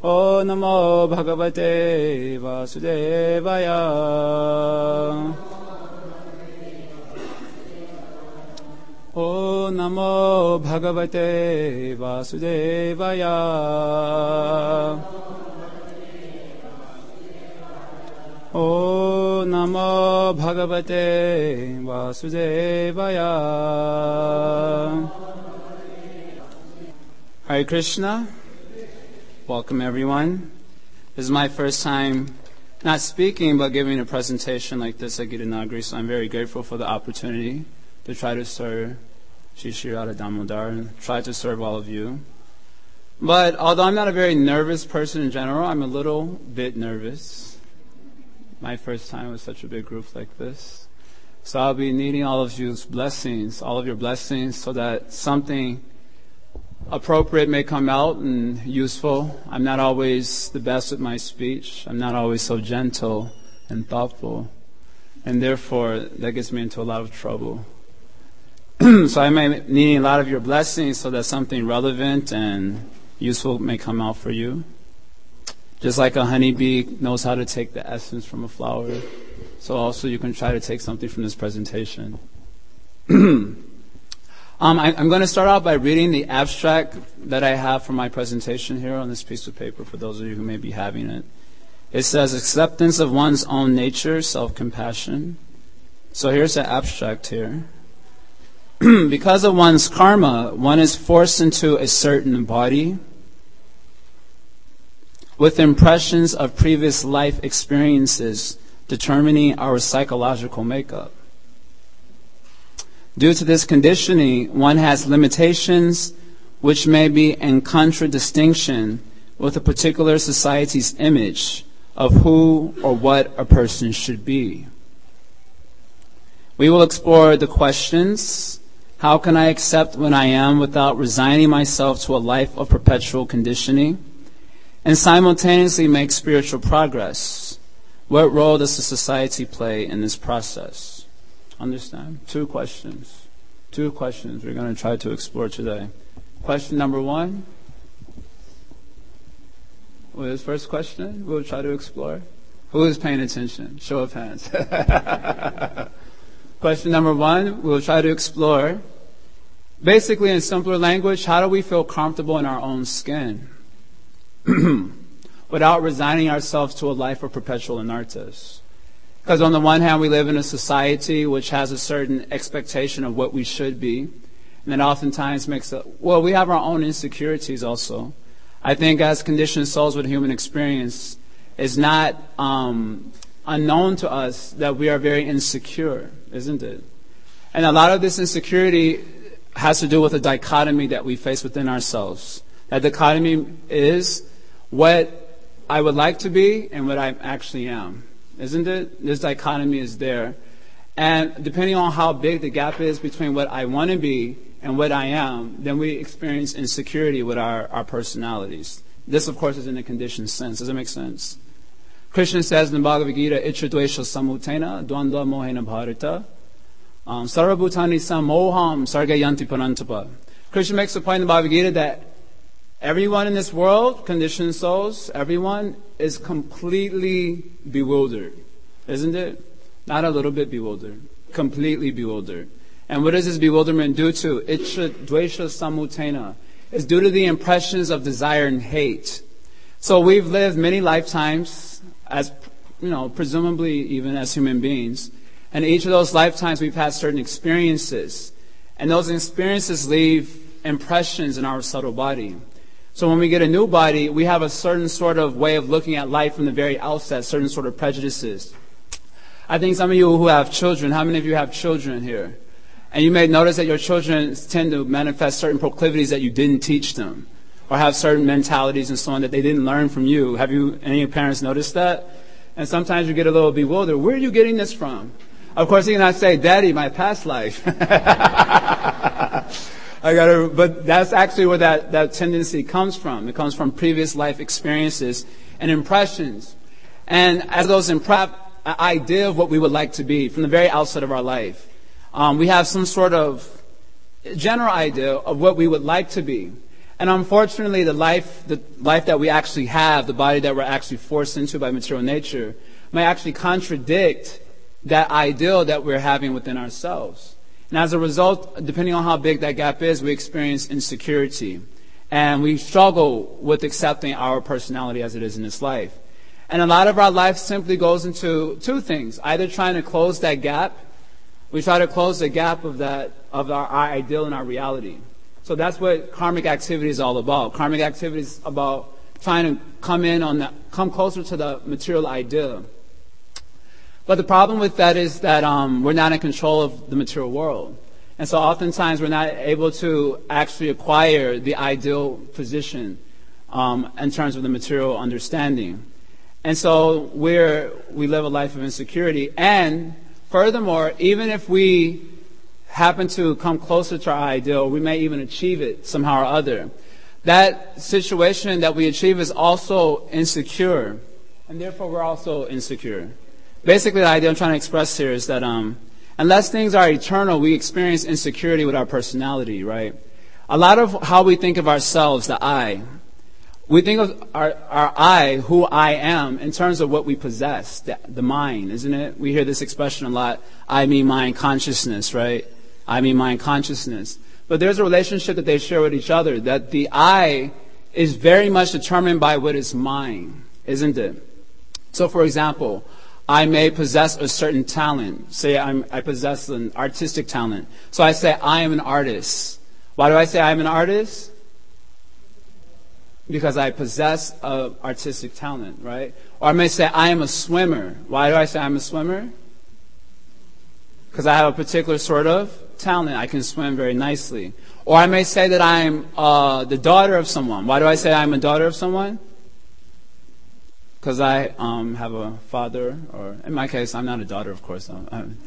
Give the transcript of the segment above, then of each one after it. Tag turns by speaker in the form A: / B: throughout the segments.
A: O Namo Bhagavate Vasudevaya. O Namo Bhagavate Vasudevaya. O Namo Bhagavate Vasudevaya. Hare Krishna. Welcome everyone. This is my first time not speaking but giving a presentation like this at Gitanagari, so I'm very grateful for the opportunity to try to serve Shri Shri Radha Damodar and try to serve all of you. But although I'm not a very nervous person in general, I'm a little bit nervous. My first time with such a big group like this. So I'll be needing all of your blessings, so that something appropriate may come out and useful. I'm not always the best with my speech. I'm not always so gentle and thoughtful. And therefore, that gets me into a lot of trouble. So I may need a lot of your blessings so that something relevant and useful may come out for you. Just like a honeybee knows how to take the essence from a flower, so also you can try to take something from this presentation. I'm going to start out by reading the abstract that I have for my presentation here on this piece of paper for those of you who may be having it. It says, acceptance of one's own nature, self-compassion. So here's the abstract here. Because of one's karma, one is forced into a certain body with impressions of previous life experiences determining our psychological makeup. Due to this conditioning, one has limitations which may be in contradistinction with a particular society's image of who or what a person should be. We will explore the questions: how can I accept when I am without resigning myself to a life of perpetual conditioning, and simultaneously make spiritual progress? What role does the society play in this process? Understand? Two questions we're going to try to explore today. Question number one. What is first question we'll try to explore? Who is paying attention? Show of hands. Question number one, we'll try to explore, basically in simpler language, how do we feel comfortable in our own skin without resigning ourselves to a life of perpetual anarthas? Because on the one hand, we live in a society which has a certain expectation of what we should be, and that oftentimes we have our own insecurities also. I think as conditioned souls with human experience, it's not unknown to us that we are very insecure, isn't it? And a lot of this insecurity has to do with a dichotomy that we face within ourselves. That dichotomy is what I would like to be and what I actually am. Isn't it? This dichotomy is there. And depending on how big the gap is between what I want to be and what I am, then we experience insecurity with our personalities. This, of course, is in a conditioned sense. Does it make sense? Krishna says in the Bhagavad Gita, Ichcha dvesha samutena dvandva mohena bharata sarvabhutani samoham sarga yanti parantapa. Krishna makes the point in the Bhagavad Gita that everyone in this world, conditioned souls, everyone is completely bewildered. Isn't it? Not a little bit bewildered. Completely bewildered. And what is this bewilderment due to? Ichcha dvesha samutena. It's due to the impressions of desire and hate. So we've lived many lifetimes as, presumably even as human beings. And each of those lifetimes we've had certain experiences. And those experiences leave impressions in our subtle body. So when we get a new body, we have a certain sort of way of looking at life from the very outset, certain sort of prejudices. I think some of you who have children, how many of you have children here? And you may notice that your children tend to manifest certain proclivities that you didn't teach them, or have certain mentalities and so on that they didn't learn from you. Have you, any of your parents noticed that? And sometimes you get a little bewildered. Where are you getting this from? Of course, you cannot say, Daddy, my past life. But that's actually where that tendency comes from. It comes from previous life experiences and impressions. And as those idea of what we would like to be from the very outset of our life, we have some sort of general idea of what we would like to be. And unfortunately, the life that we actually have, the body that we're actually forced into by material nature, may actually contradict that ideal that we're having within ourselves. And as a result, depending on how big that gap is, we experience insecurity. And we struggle with accepting our personality as it is in this life. And a lot of our life simply goes into two things. Either trying to close that gap. We try to close the gap of our ideal and our reality. So that's what karmic activity is all about. Karmic activity is about trying to come closer to the material ideal. But the problem with that is that we're not in control of the material world. And so oftentimes we're not able to actually acquire the ideal position in terms of the material understanding. And so we live a life of insecurity. And furthermore, even if we happen to come closer to our ideal, we may even achieve it somehow or other. That situation that we achieve is also insecure. And therefore we're also insecure. Basically, the idea I'm trying to express here is that unless things are eternal, we experience insecurity with our personality, right? A lot of how we think of ourselves, the I, we think of our I, who I am, in terms of what we possess, the mind, isn't it? We hear this expression a lot, I, me, mind, consciousness, right? I, me, mind, consciousness. But there's a relationship that they share with each other, that the I is very much determined by what is mine, isn't it? So, for example, I may possess a certain talent. Say I possess an artistic talent. So I say I am an artist. Why do I say I am an artist? Because I possess an artistic talent, right? Or I may say I am a swimmer. Why do I say I'm a swimmer? Because I have a particular sort of talent. I can swim very nicely. Or I may say that I'm the daughter of someone. Why do I say I'm a daughter of someone? Because I have a father, or in my case, I'm not a daughter, of course. I'm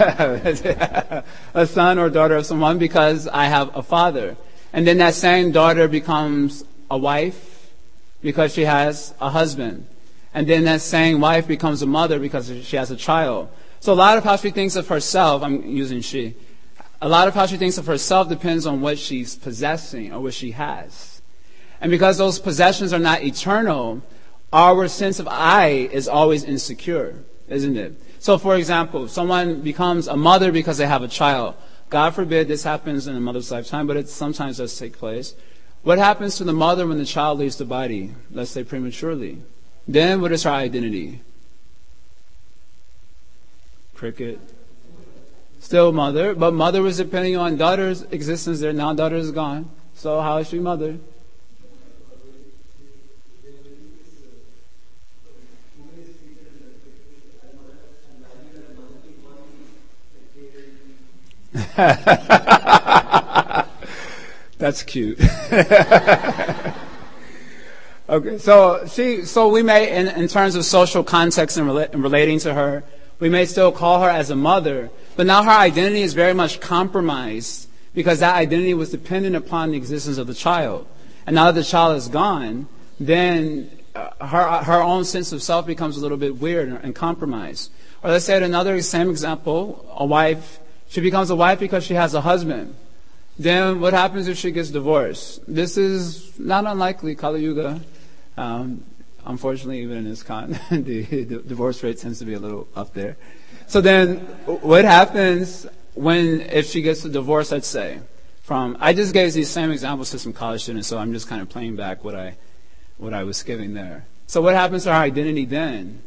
A: a son or daughter of someone because I have a father. And then that same daughter becomes a wife because she has a husband. And then that same wife becomes a mother because she has a child. So a lot of how she thinks of herself, I'm using she, a lot of how she thinks of herself depends on what she's possessing or what she has. And because those possessions are not eternal, our sense of I is always insecure, isn't it? So, for example, someone becomes a mother because they have a child. God forbid this happens in a mother's lifetime, but it sometimes does take place. What happens to the mother when the child leaves the body, let's say prematurely? Then what is her identity? Cricket. Still mother, but mother was depending on daughter's existence there. Now daughter is gone. So how is she mother? That's cute. Okay, so we may, in terms of social context and relating to her, we may still call her as a mother, but now her identity is very much compromised because that identity was dependent upon the existence of the child. And now that the child is gone, then her own sense of self becomes a little bit weird and compromised. Or let's say another same example, a wife. She becomes a wife because she has a husband. Then what happens if she gets divorced? This is not unlikely, Kali Yuga. Unfortunately, even in ISKCON, the divorce rate tends to be a little up there. So then what happens if she gets a divorce, let's say? I just gave these same examples to some college students, so I'm just kind of playing back what I was giving there. So what happens to her identity then?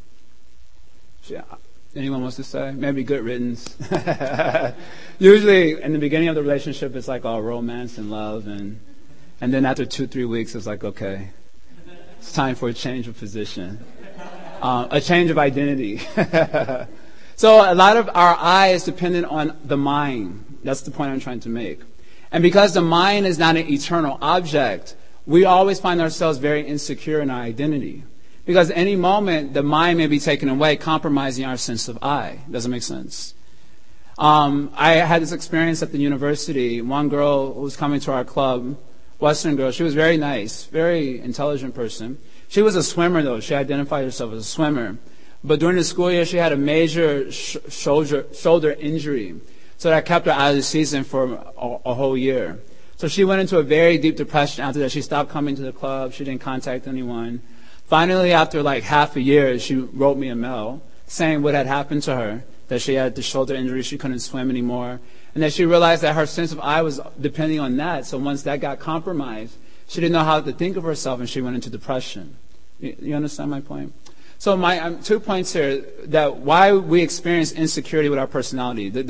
A: Anyone wants to say? Maybe good riddance. Usually in the beginning of the relationship, it's like all romance and love. And then after 2-3 weeks, it's like, okay, it's time for a change of position. A change of identity. So a lot of our I is dependent on the mind. That's the point I'm trying to make. And because the mind is not an eternal object, we always find ourselves very insecure in our identity. Because any moment, the mind may be taken away, compromising our sense of I. Does it make sense? I had this experience at the university. One girl who was coming to our club, Western girl, she was very nice, very intelligent person. She was a swimmer, though. She identified herself as a swimmer. But during the school year, she had a major shoulder injury. So that kept her out of the season for a whole year. So she went into a very deep depression after that. She stopped coming to the club. She didn't contact anyone. Finally, after like half a year, she wrote me a mail saying what had happened to her, that she had the shoulder injury, she couldn't swim anymore, and that she realized that her sense of I was depending on that. So once that got compromised, she didn't know how to think of herself, and she went into depression. You understand my point? So my 2 points here, that why we experience insecurity with our personality. The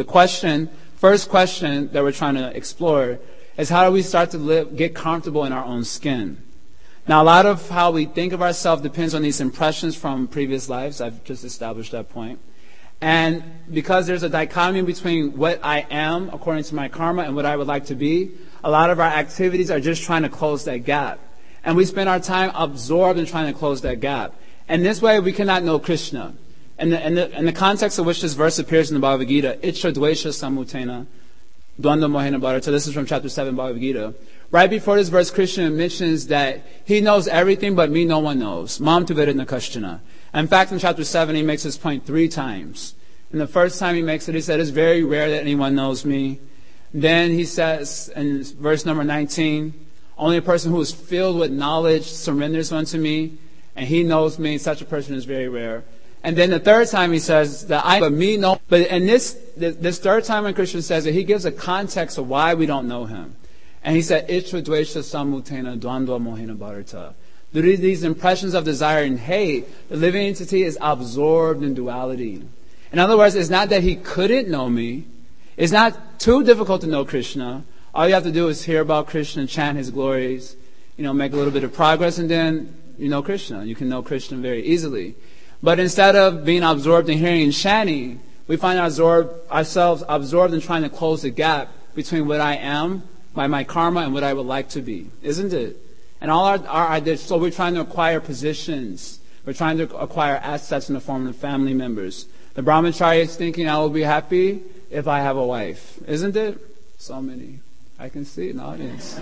A: first question that we're trying to explore is how do we start to get comfortable in our own skin? Now, a lot of how we think of ourselves depends on these impressions from previous lives. I've just established that point. And because there's a dichotomy between what I am, according to my karma, and what I would like to be, a lot of our activities are just trying to close that gap. And we spend our time absorbed in trying to close that gap. And this way, we cannot know Krishna. And the context of which this verse appears in the Bhagavad Gita, Ichcha Dvesha Samutena, Dvanda Mohena Bharata. This is from chapter 7 Bhagavad Gita. Right before this verse, Krishna mentions that he knows everything, but me no one knows. Mam tu vedana kashtana. In fact, in chapter 7, he makes this point 3 times. And the first time he makes it, he said, it's very rare that anyone knows me. Then he says, in verse number 19, only a person who is filled with knowledge surrenders unto me, and he knows me. Such a person is very rare. And then the third time he says that but me know. But in this third time when Krishna says it, he gives a context of why we don't know him. And he said, Ichcha Dvesha Samutena Dvandva Mohena Bharata. These impressions of desire and hate, the living entity is absorbed in duality. In other words, it's not that he couldn't know me. It's not too difficult to know Krishna. All you have to do is hear about Krishna, chant his glories, make a little bit of progress, and then you know Krishna. You can know Krishna very easily. But instead of being absorbed in hearing and chanting, we find ourselves absorbed in trying to close the gap between what I am by my karma and what I would like to be. Isn't it? And all our ideas, so we're trying to acquire positions. We're trying to acquire assets in the form of family members. The brahmachari is thinking, I will be happy if I have a wife. Isn't it? So many. I can see in the audience.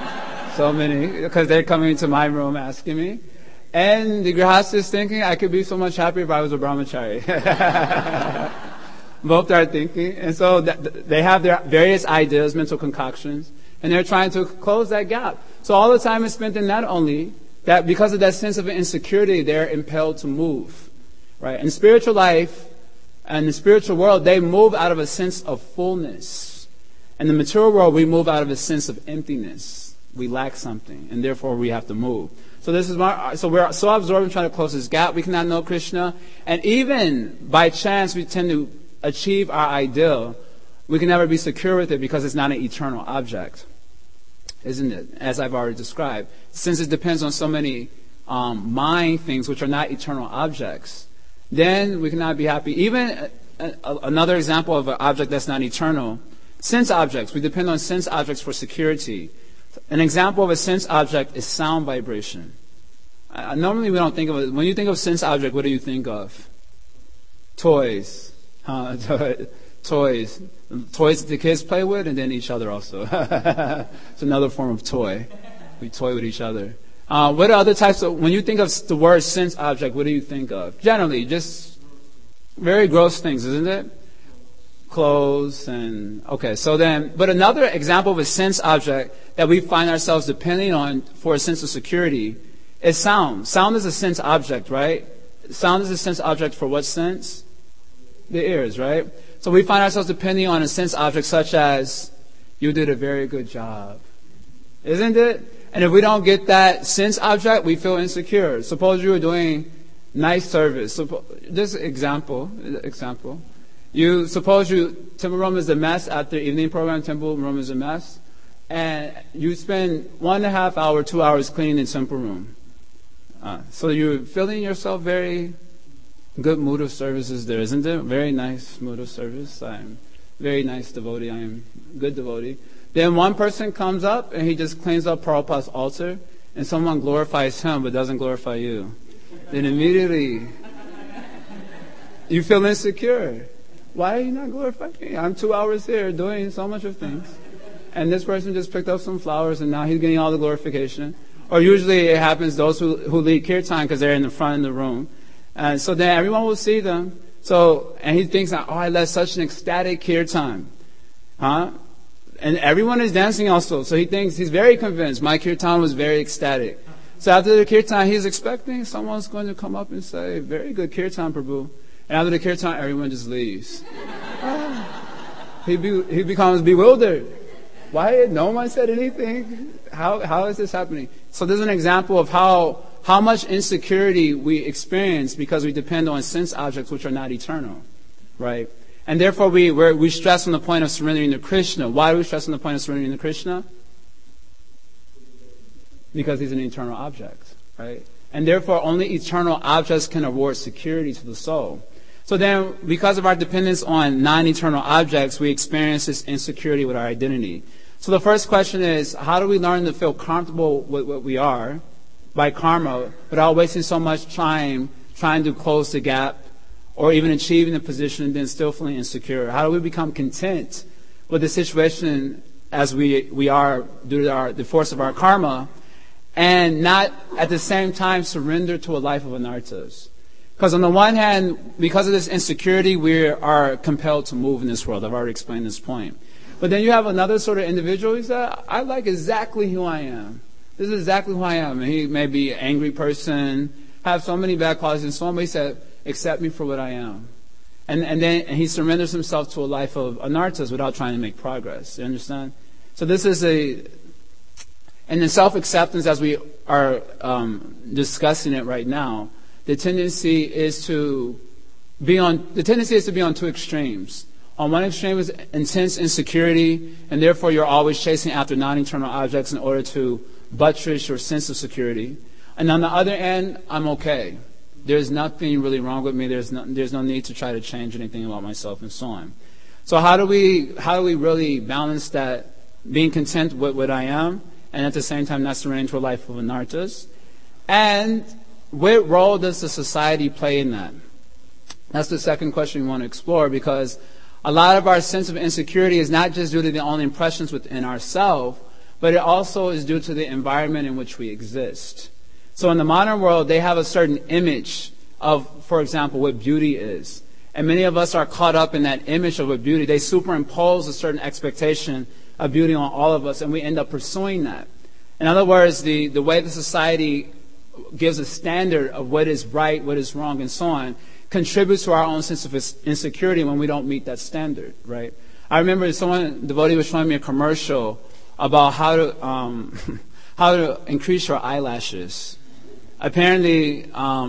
A: So many, because they're coming into my room asking me. And the grihastha is thinking, I could be so much happier if I was a brahmachari. Both are thinking. And so they have their various ideas, mental concoctions, and they're trying to close that gap. So all the time is spent in not only that, because of that sense of insecurity, they're impelled to move. Right? In spiritual life and the spiritual world, they move out of a sense of fullness. In the material world, we move out of a sense of emptiness. We lack something, and therefore we have to move. So we're so absorbed in trying to close this gap, we cannot know Krishna. And even by chance, we tend to achieve our ideal. We can never be secure with it because it's not an eternal object. Isn't it? As I've already described. Since it depends on so many mind things which are not eternal objects, then we cannot be happy. Even another example of an object that's not eternal, sense objects. We depend on sense objects for security. An example of a sense object is sound vibration. Normally we don't think of it. When you think of sense object, what do you think of? Toys. Toys. Toys that the kids play with, and then each other also. It's another form of toy. We toy with each other. What are other types of, when you think of the word sense object, what do you think of? Generally, just very gross things, isn't it? Clothes and, okay, so then, but another example of a sense object that we find ourselves depending on for a sense of security is sound. Sound is a sense object, right? Sound is a sense object for what sense? The ears, right? So we find ourselves depending on a sense object such as, you did a very good job. Isn't it? And if we don't get that sense object, we feel insecure. Suppose you were doing nice service. This example. Temple room is a mess after evening program, temple room is a mess. And you spend 1.5 hours, 2 hours cleaning the temple room. So you're feeling yourself very good mood of service is there, isn't it? Very nice mood of service. I'm very nice devotee. I am good devotee. Then one person comes up and he just cleans up Prabhupada's altar, and someone glorifies him but doesn't glorify you. Then immediately you feel insecure. Why are you not glorifying me? I'm 2 hours here doing so much of things. And this person just picked up some flowers and now he's getting all the glorification. Or usually it happens those who lead kirtan because they're in the front of the room. And so then everyone will see them. And he thinks, I led such an ecstatic kirtan. And everyone is dancing also. So he thinks, he's very convinced. My kirtan was very ecstatic. So after the kirtan, he's expecting someone's going to come up and say, very good kirtan, Prabhu. And after the kirtan, everyone just leaves. He becomes bewildered. Why? No one said anything. How is this happening? So this is an example of how much insecurity we experience because we depend on sense objects which are not eternal, right? And therefore we stress on the point of surrendering to Krishna. Why do we stress on the point of surrendering to Krishna? Because he's an eternal object, right? And therefore only eternal objects can award security to the soul. So then, because of our dependence on non-eternal objects, we experience this insecurity with our identity. So the first question is, how do we learn to feel comfortable with what we are by karma without wasting so much time trying to close the gap or even achieving the position and then still feeling insecure? How do we become content with the situation as we are due to the force of our karma and not at the same time surrender to a life of anarthas? Because on the one hand, because of this insecurity, we are compelled to move in this world. I've already explained this point. But then you have another sort of individual who says, I like exactly who I am. This is exactly who I am. And he may be an angry person, have so many bad qualities, and somebody said, accept me for what I am. And then he surrenders himself to a life of anarthas without trying to make progress. You understand? So this is and in self-acceptance, as we are discussing it right now, the tendency is to be on two extremes. On one extreme is intense insecurity, and therefore you're always chasing after non-eternal objects in order to buttress your sense of security. And on the other end, I'm okay. There's nothing really wrong with me. There's no need to try to change anything about myself and so on. So how do we really balance that, being content with what I am, and at the same time not surrendering to a life of anarthas? And what role does the society play in that? That's the second question we want to explore, because a lot of our sense of insecurity is not just due to the own impressions within ourselves, but it also is due to the environment in which we exist. So in the modern world, they have a certain image of, for example, what beauty is. And many of us are caught up in that image of what beauty. They superimpose a certain expectation of beauty on all of us, and we end up pursuing that. In other words, the way the society gives a standard of what is right, what is wrong, and so on, contributes to our own sense of insecurity when we don't meet that standard, right? I remember devotee was showing me a commercial about how to increase your eyelashes. Apparently,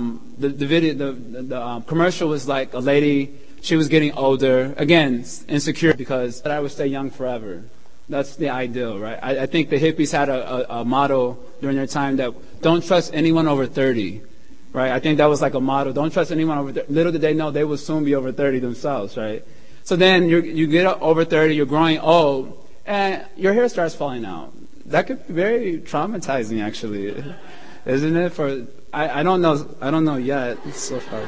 A: the commercial was like a lady. She was getting older. Again, insecure because I would stay young forever. That's the ideal, right? I think the hippies had a motto during their time that don't trust anyone over 30, right? I think that was like a motto. Don't trust anyone over 30. Little did they know they will soon be over 30 themselves, right? So then you get over 30, you're growing old, and your hair starts falling out. That could be very traumatizing, actually, isn't it? I don't know yet so far,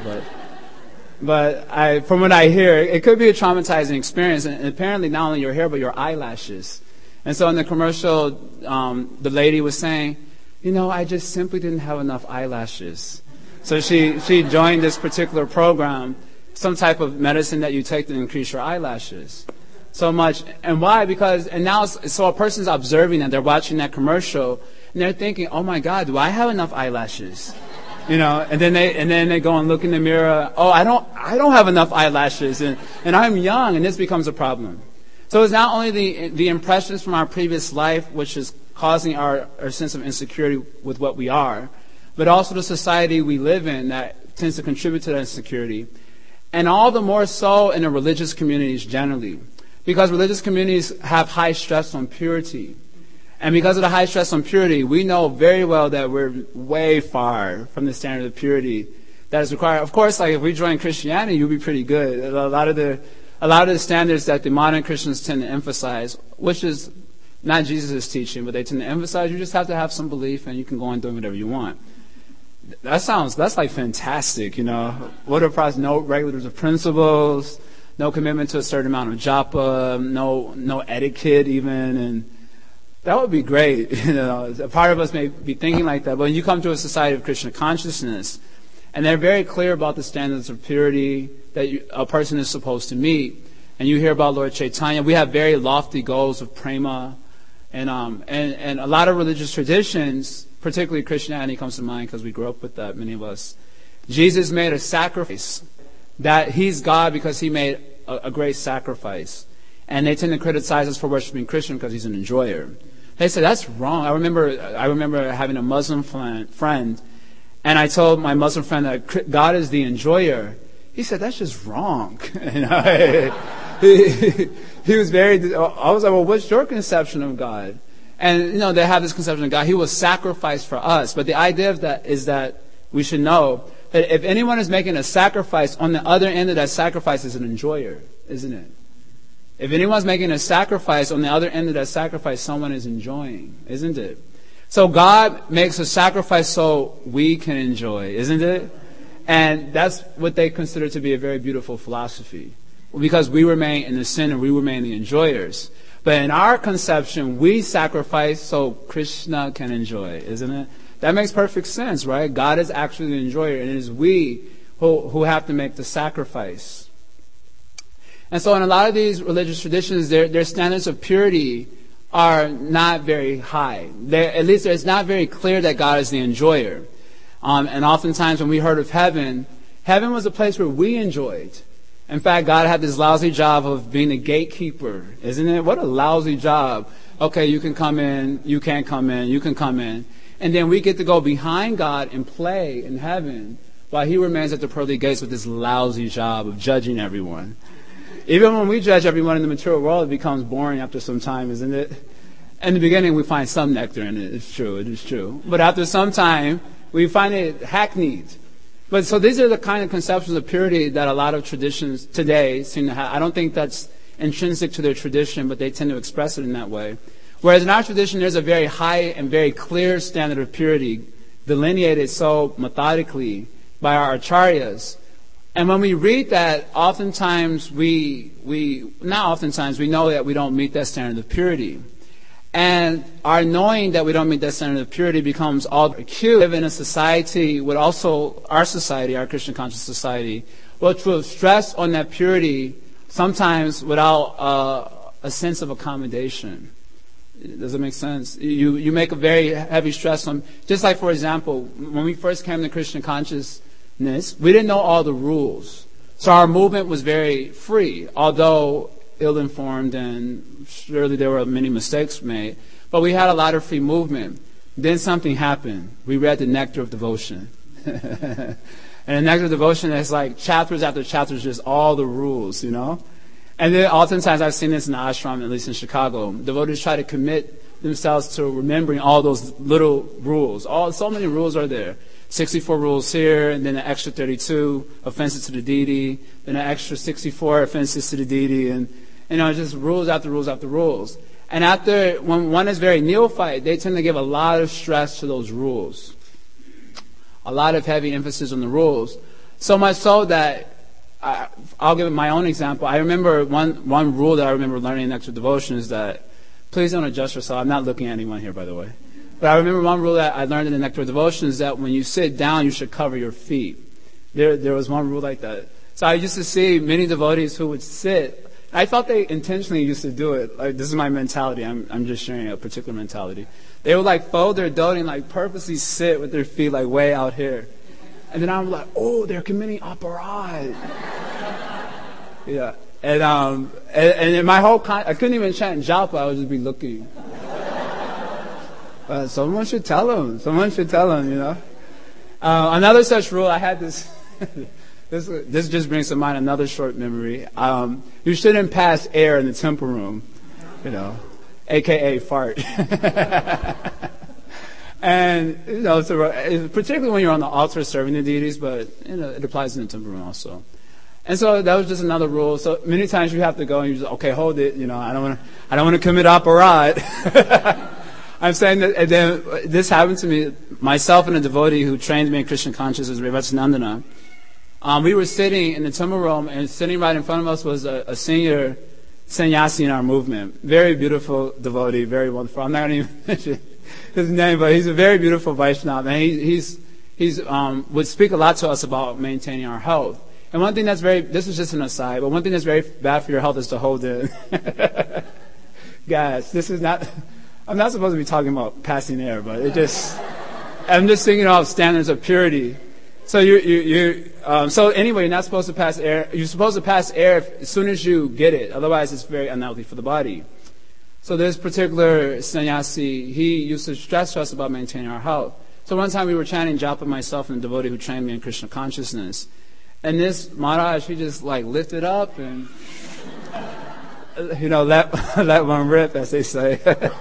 A: but from what I hear, it could be a traumatizing experience. And apparently, not only your hair, but your eyelashes. And so in the commercial, the lady was saying, I just simply didn't have enough eyelashes. So she joined this particular program, some type of medicine that you take to increase your eyelashes. So much. And why? Because, so a person's observing that, they're watching that commercial, and they're thinking, oh my God, do I have enough eyelashes? And then they go and look in the mirror, oh, I don't have enough eyelashes, and I'm young, and this becomes a problem. So it's not only the impressions from our previous life, which is causing our sense of insecurity with what we are, but also the society we live in that tends to contribute to that insecurity. And all the more so in the religious communities generally. Because religious communities have high stress on purity. And because of the high stress on purity, we know very well that we're way far from the standard of purity that is required. Of course, like if we join Christianity, you'll be pretty good. A lot of the standards that the modern Christians tend to emphasize, which is not Jesus' teaching, but they tend to emphasize, you just have to have some belief and you can go on doing whatever you want. That's like fantastic, What are process? No regulators of principles, no commitment to a certain amount of japa, no etiquette even, and that would be great. A part of us may be thinking like that, but when you come to a society of Krishna consciousness, and they're very clear about the standards of purity that a person is supposed to meet, and you hear about Lord Chaitanya, we have very lofty goals of prema, and a lot of religious traditions, particularly Christianity comes to mind because we grew up with that, many of us. Jesus made a sacrifice, that he's God because he made a great sacrifice. And they tend to criticize us for worshiping Krishna because he's an enjoyer. They say that's wrong. I remember having a Muslim friend, and I told my Muslim friend that God is the enjoyer. He said that's just wrong. He was very. I was like, well, what's your conception of God? And they have this conception of God. He was sacrificed for us. But the idea of that is that we should know that if anyone is making a sacrifice, on the other end of that sacrifice is an enjoyer, isn't it? If anyone's making a sacrifice, on the other end of that sacrifice, someone is enjoying, isn't it? So God makes a sacrifice so we can enjoy, isn't it? And that's what they consider to be a very beautiful philosophy. Because we remain in the sin and we remain the enjoyers. But in our conception, we sacrifice so Krishna can enjoy, isn't it? That makes perfect sense, right? God is actually the enjoyer, and it is we who have to make the sacrifice. And so in a lot of these religious traditions, their standards of purity are not very high. At least it's not very clear that God is the enjoyer. And oftentimes when we heard of heaven, heaven was a place where we enjoyed. In fact, God had this lousy job of being a gatekeeper, isn't it? What a lousy job. Okay, you can come in, you can't come in, you can come in. And then we get to go behind God and play in heaven while he remains at the pearly gates with this lousy job of judging everyone. Even when we judge everyone in the material world, it becomes boring after some time, isn't it? In the beginning, we find some nectar in it. It's true. It is true. But after some time, we find it hackneyed. But so these are the kind of conceptions of purity that a lot of traditions today seem to have. I don't think that's intrinsic to their tradition, but they tend to express it in that way. Whereas in our tradition, there's a very high and very clear standard of purity delineated so methodically by our acharyas. And when we read that, oftentimes we know that we don't meet that standard of purity. And our knowing that we don't meet that standard of purity becomes all acute. We live in a society with also our society, our Krishna conscious society, which will stress on that purity sometimes without a sense of accommodation. Does it make sense? You make a very heavy stress on, just like, for example, when we first came to Krishna consciousness, we didn't know all the rules. So our movement was very free, although ill-informed and surely there were many mistakes made. But we had a lot of free movement. Then something happened. We read the Nectar of Devotion. And the Nectar of Devotion is like chapters after chapters, just all the rules, And then oftentimes I've seen this in the ashram, at least in Chicago. Devotees try to commit themselves to remembering all those little rules. So many rules are there. 64 rules here, and then an extra 32 offenses to the deity, then an extra 64 offenses to the deity, and just rules after rules after rules. And when one is very neophyte, they tend to give a lot of stress to those rules. A lot of heavy emphasis on the rules. So much so that I'll give my own example. I remember one rule that I remember learning in Nectar Devotion is that, please don't adjust yourself. I'm not looking at anyone here, by the way. But I remember one rule that I learned in the Nectar Devotion is that when you sit down, you should cover your feet. There was one rule like that. So I used to see many devotees who would sit. I thought they intentionally used to do it. Like, this is my mentality. I'm just sharing a particular mentality. They would fold their dhoti and purposely sit with their feet way out here. And then I'm like, oh, they're committing aparad. Yeah. And in my whole I couldn't even chant japa. I would just be looking. Someone should tell them. Another such rule, I had this. This just brings to mind another short memory. You shouldn't pass air in the temple room, AKA fart. And so particularly when you're on the altar serving the deities, but it applies in the temple room also. And so that was just another rule. So many times you have to go and you just, okay, hold it. I don't want to commit aparad. I'm saying that, and then this happened to me, myself and a devotee who trained me in Krishna consciousness, Revachanandana. We were sitting in the temple room, and sitting right in front of us was a senior sannyasi in our movement. Very beautiful devotee, very wonderful. I'm not going to even mention his name, but he's a very beautiful Vaishnava, and he's would speak a lot to us about maintaining our health. And one thing this is just an aside, but one thing that's very bad for your health is to hold in. Guys, I'm not supposed to be talking about passing air, but I'm just thinking of standards of purity. So so anyway, you're not supposed to pass air. You're supposed to pass air as soon as you get it. Otherwise, it's very unhealthy for the body. So this particular sannyasi, he used to stress to us about maintaining our health. So one time we were chanting japa, myself and a devotee who trained me in Krishna consciousness. And this Maharaj, he just lifted up and, let one rip, as they say.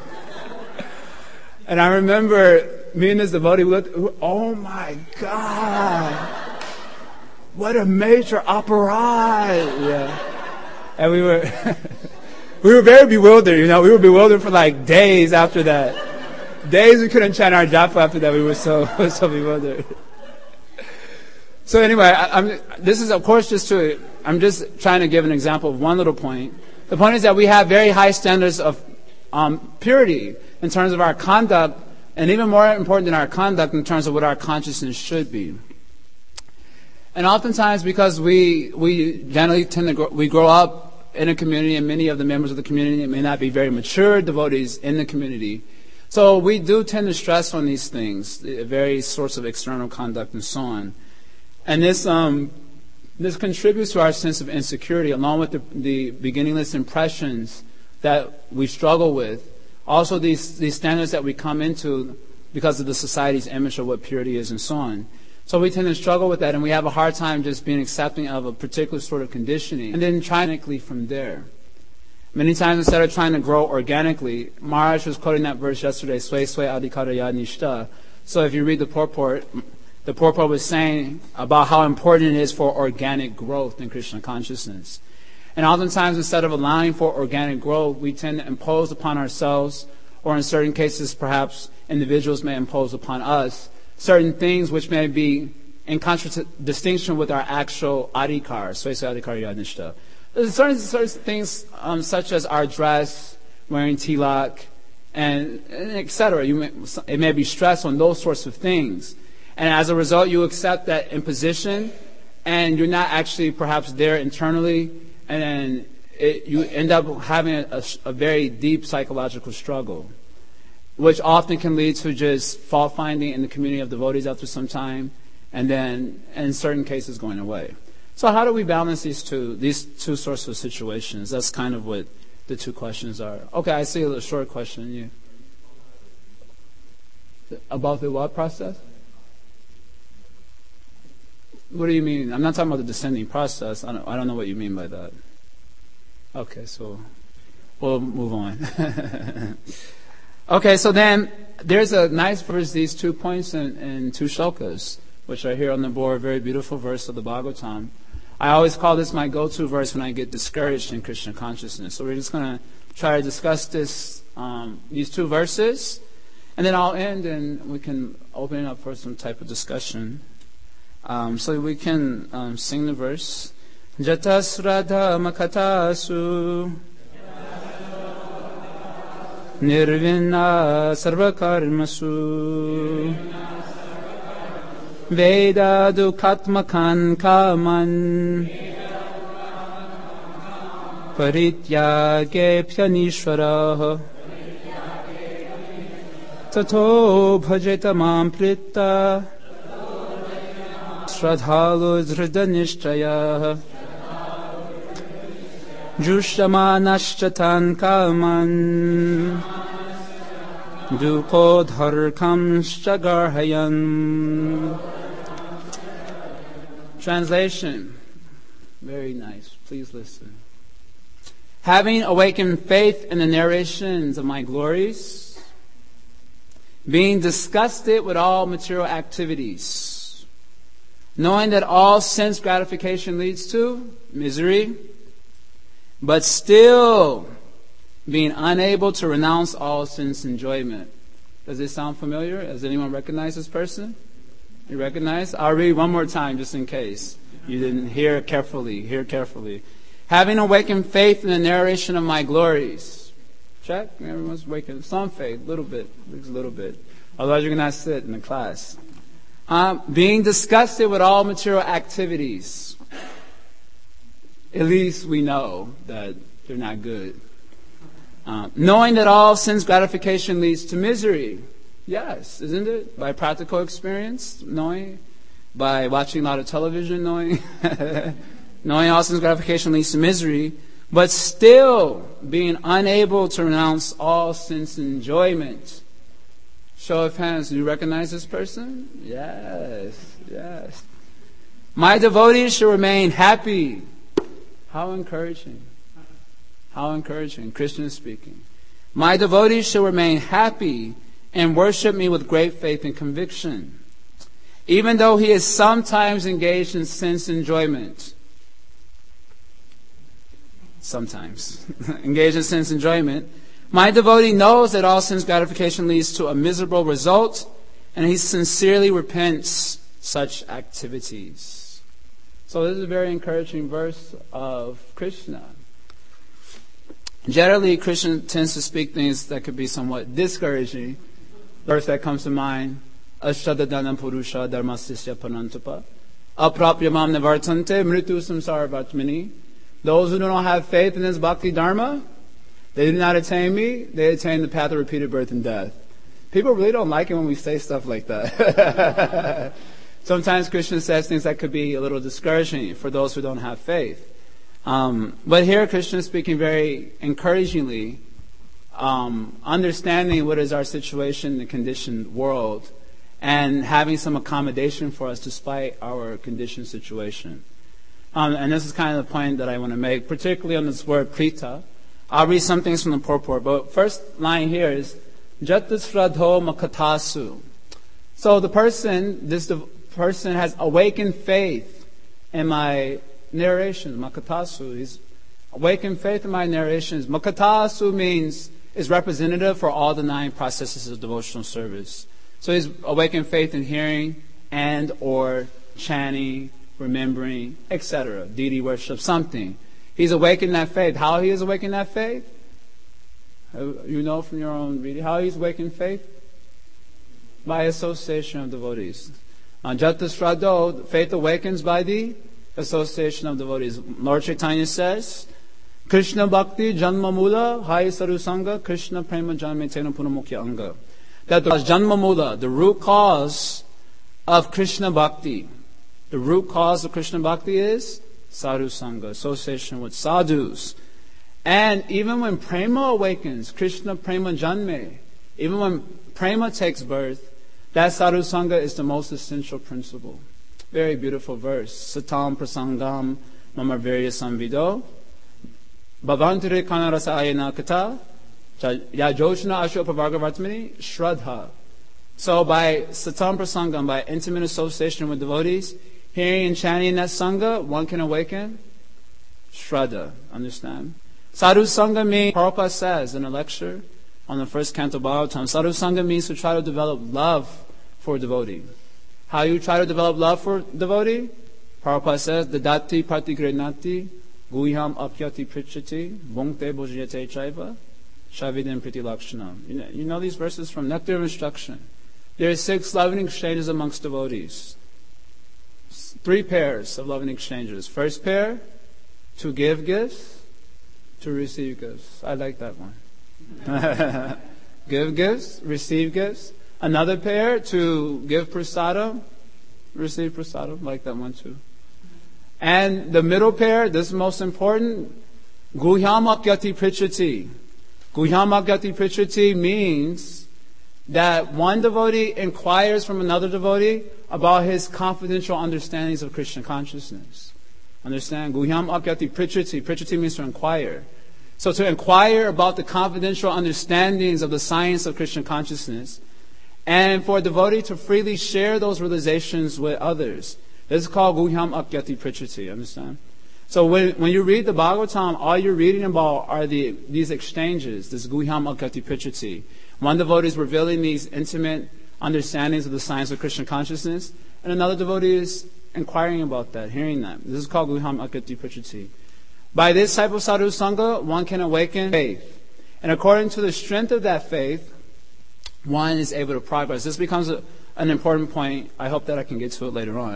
A: And I remember me and this devotee looked, oh my God, what a major apparat. Yeah. And we were very bewildered, we were bewildered for days after that. Days we couldn't chant our japa after that. We were so bewildered. So anyway, this is of course I'm just trying to give an example of one little point. The point is that we have very high standards of purity in terms of our conduct, and even more important than our conduct in terms of what our consciousness should be. And oftentimes, because we generally we grow up in a community, and many of the members of the community may not be very mature devotees in the community. So we do tend to stress on these things, the various sorts of external conduct and so on. And this contributes to our sense of insecurity, along with the beginningless impressions that we struggle with. Also, these standards that we come into because of the society's image of what purity is and so on. So we tend to struggle with that, and we have a hard time just being accepting of a particular sort of conditioning, and then trying from there. Many times, instead of trying to grow organically, Maharaj was quoting that verse yesterday, Sway Sway Adhikaraya Nishta. So if you read the purport was saying about how important it is for organic growth in Krishna consciousness. And oftentimes, instead of allowing for organic growth, we tend to impose upon ourselves, or in certain cases, perhaps individuals may impose upon us, certain things which may be in contradistinction with our actual adhikar, Swayasa Adhikar Yadnishta. There's certain things such as our dress, wearing tilak, and etc. It may be stressed on those sorts of things. And as a result, you accept that imposition, and you're not actually perhaps there internally, and then you end up having a very deep psychological struggle, which often can lead to just fault finding in the community of devotees after some time, and then in certain cases going away. So how do we balance these two sorts of situations? That's kind of what the two questions are. Okay, I see a short question. About the what process? What do you mean? I'm not talking about the descending process. I don't know what you mean by that. Okay, so we'll move on. Okay, so then there's a nice verse, these 2 points in 2 shlokas, which are here on the board, very beautiful verse of the Bhagavatam. I always call this my go-to verse when I get discouraged in Krishna consciousness. So we're just going to try to discuss these 2 verses, and then I'll end and we can open it up for some type of discussion. So we can sing the verse. Jata sradha makatasu nirvina sarvakarmasu veda dukhatmakan kaman parityagepya nishvara tato bhajeta mam pritta Shradhalu Dhrida Nishtaya Jushamanashchatan Kaman Dupodharkamscha Garhayan. Translation. Very nice. Please listen. Having awakened faith in the narrations of my glories, being disgusted with all material activities, knowing that all sense gratification leads to misery, but still being unable to renounce all sense enjoyment. Does this sound familiar? Does anyone recognize this person? You recognize? I'll read one more time just in case you didn't hear carefully. Hear carefully. Having awakened faith in the narration of my glories. Check? Everyone's awakened. Some faith, a little bit. Otherwise, you're going to not sit in the class. Being disgusted with all material activities. at least we know that they're not good. Knowing that all sense gratification leads to misery. Yes, isn't it? By practical experience, knowing. By watching a lot of television, knowing. Knowing all sense gratification leads to misery. But still being unable to renounce all sense enjoyment. Show of hands, do you recognize this person? Yes, yes. My devotees should remain happy. How encouraging. How encouraging, Krishna is speaking. My devotees should remain happy and worship me with great faith and conviction. Even though he is sometimes engaged in sense enjoyment. Sometimes. Engaged in sense enjoyment. My devotee knows that all sense gratification leads to a miserable result, and he sincerely repents such activities. So this is a very encouraging verse of Krishna. Generally, Krishna tends to speak things that could be somewhat discouraging. The verse that comes to mind, Ashtadadana Purusha Dharmasisya Panantapa Aprapya Mam Nivartante Mritu Samsara Vatmini. Those who don't have faith in this bhakti dharma, they do not attain me, they attain the path of repeated birth and death. People really don't like it when we say stuff like that. Sometimes Krishna says things that could be a little discouraging for those who don't have faith. But here Krishna is speaking very encouragingly, understanding what is our situation in the conditioned world and having some accommodation for us despite our conditioned situation. And this is kind of the point that I want to make, particularly on this word prita. I'll read some things from the purport, but first line here is Jatasradho Makatasu. So the person has awakened faith in my narrations, Makatasu. He's awakened faith in my narrations. Makatasu is representative for all the 9 processes of devotional service. So he's awakened faith in hearing and or chanting, remembering, etc. Deity worship, something. He's awakened that faith. How he has awakened that faith? You know from your own reading. How he's awakened faith? By association of devotees. Jatasrado, faith awakens by the association of devotees. Lord Chaitanya says, Krishna Bhakti Janma Mula Hai Saru Sangha Krishna Prema Janmetena Punamukya Anga. That the Janma Mula, the root cause of Krishna Bhakti. The root cause of Krishna Bhakti is Sadhu Sangha, association with sadhus. And even when prema awakens, Krishna Prema Janme, even when prema takes birth, that Sadhu Sangha is the most essential principle. Very beautiful verse. Satam prasangam mama virya samvido bhavantire kanarasa ayana kata yajoshna ashopavargavartmini shraddha. So by satam prasangam, by intimate association with devotees, hearing and chanting that sangha, one can awaken shraddha. Understand? Sadhu Sangha means, Prabhupada says in a lecture on the first canto Bhagavatam, Sadhu Sangha means to try to develop love for devotee. How you try to develop love for devotee? Prabhupada says, Dadati pratigrenati guhyam apyati prichati bhongte bhujyate chaiva shavidin priti lakshana. You know these verses from Nectar of Instruction. There are 6 loving exchanges amongst devotees. 3 pairs of loving exchanges. First pair, to give gifts, to receive gifts. I like that one. Give gifts, receive gifts. Another pair, to give prasadam, receive prasadam. Like that one too. And the middle pair, this is most important, guhyam apyati prichati. Guhyam apyati prichati means that one devotee inquires from another devotee about his confidential understandings of Krishna consciousness. Understand? Guhyam apyati prichati. Prichati means to inquire. So to inquire about the confidential understandings of the science of Krishna consciousness, and for a devotee to freely share those realizations with others. This is called Guhyam Apyati Prichati. Understand? So when you read the Bhagavatam, all you're reading about are these exchanges, this Guhyam Apyati Prichati. One devotee is revealing these intimate understandings of the science of Krishna consciousness, and another devotee is inquiring about that, hearing that. This is called Guhyam Apyati Prichati. By this type of sadhu sangha, one can awaken faith. And according to the strength of that faith, one is able to progress. This becomes an important point. I hope that I can get to it later on.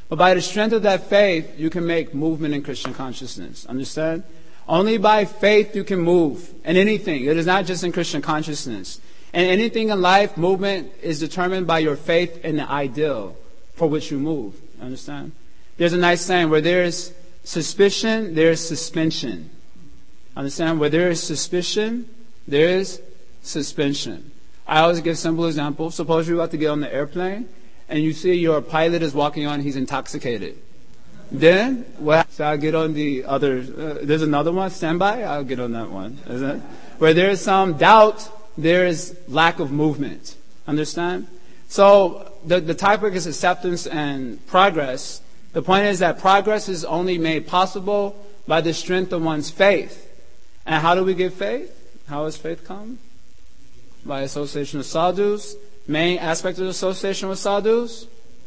A: But by the strength of that faith, you can make movement in Christian consciousness. Understand? Only by faith you can move in anything. It is not just in Christian consciousness. And anything in life, movement is determined by your faith in the ideal for which you move. Understand? There's a nice saying, where there is suspicion, there is suspension. Understand? Where there is suspicion, there is suspension. I always give simple examples. Suppose you're about to get on the airplane and you see your pilot is walking on, he's intoxicated. Then, so I'll get on the other, there's another one, standby, I'll get on that one. Isn't it? Where there is some doubt, there is lack of movement. Understand? So, the topic is acceptance and progress. The point is that progress is only made possible by the strength of one's faith. And how do we get faith? How does faith come? By association of sadhus. Main aspect of the association with sadhus?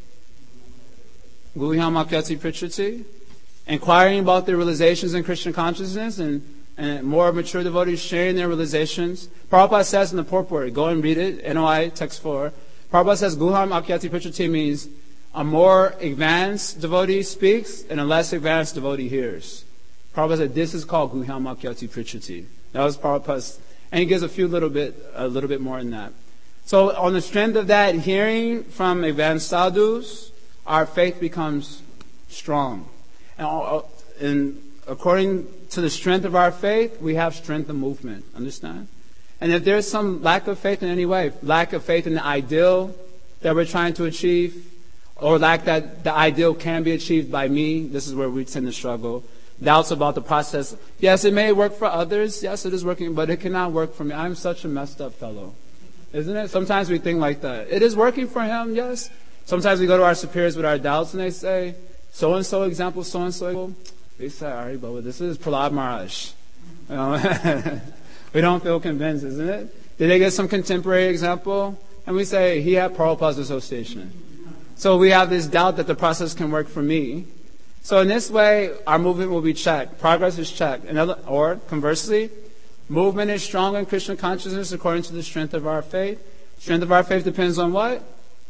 A: Guhyam Akyati Prichati. Inquiring about their realizations in Christian consciousness, and more mature devotees sharing their realizations. Prabhupada says in the purport, go and read it, NOI text 4. Prabhupada says Guhyam Akyati Prichati means a more advanced devotee speaks and a less advanced devotee hears. Prabhupada said this is called Guhyam Akyati Prichati. That was Prabhupada's, and he gives a little bit more than that. So on the strength of that hearing from advanced sadhus, our faith becomes strong. And according to the strength of our faith, we have strength of movement. Understand? And if there's some lack of faith in any way, lack of faith in the ideal that we're trying to achieve, or lack that the ideal can be achieved by me, this is where we tend to struggle. Doubts about the process. Yes, it may work for others. Yes, it is working, but it cannot work for me. I'm such a messed up fellow. Isn't it? Sometimes we think like that. It is working for him, yes. Sometimes we go to our superiors with our doubts and they say, so-and-so example, so-and-so. We say, all right, but this is Prahlad Maharaj. You know? We don't feel convinced, isn't it? Did they get some contemporary example? And we say, he had Prabhupada's association. So we have this doubt that the process can work for me. So in this way, our movement will be checked. Progress is checked. Or conversely, movement is strong in Krishna consciousness according to the strength of our faith. Strength of our faith depends on what?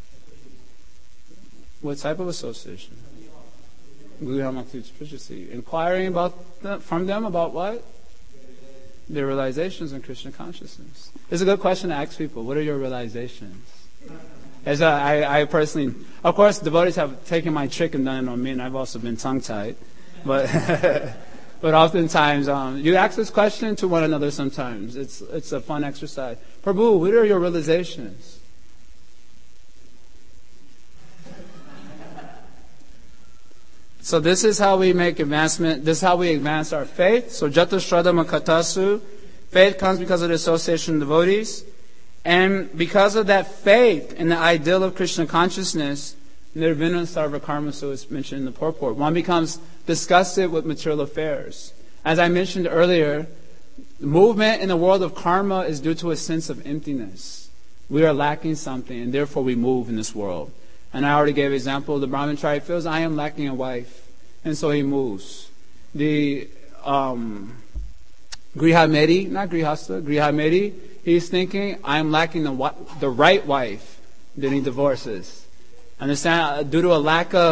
A: What type of association? Inquiring from them about what? Their realizations in Krishna consciousness. It's a good question to ask people. What are your realizations? I personally, of course, devotees have taken my trick and done it on me, and I've also been tongue-tied. But but oftentimes, you ask this question to one another sometimes. It's a fun exercise. Prabhu, what are your realizations? So this is how we make advancement. This is how we advance our faith. So Jata Shraddha Makatasu. Faith comes because of the association of devotees. And because of that faith in the ideal of Krishna consciousness, Nirvina Sarva Karma, so it's mentioned in the purport, one becomes disgusted with material affairs. As I mentioned earlier, movement in the world of karma is due to a sense of emptiness. We are lacking something, and therefore we move in this world. And I already gave an example. The brahmacharya feels, I am lacking a wife. And so he moves. The Grihamedi, not Grihasta, Grihamedi, he's thinking, I am lacking the right wife. Then he divorces. Understand? Due to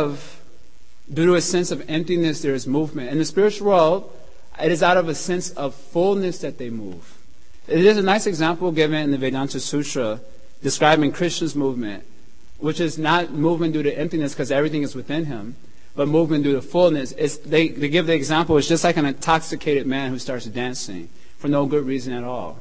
A: a sense of emptiness, there is movement. In the spiritual world, it is out of a sense of fullness that they move. It is a nice example given in the Vedanta Sutra describing Krishna's movement, which is not movement due to emptiness because everything is within him, but movement due to fullness. They give the example, it's just like an intoxicated man who starts dancing for no good reason at all.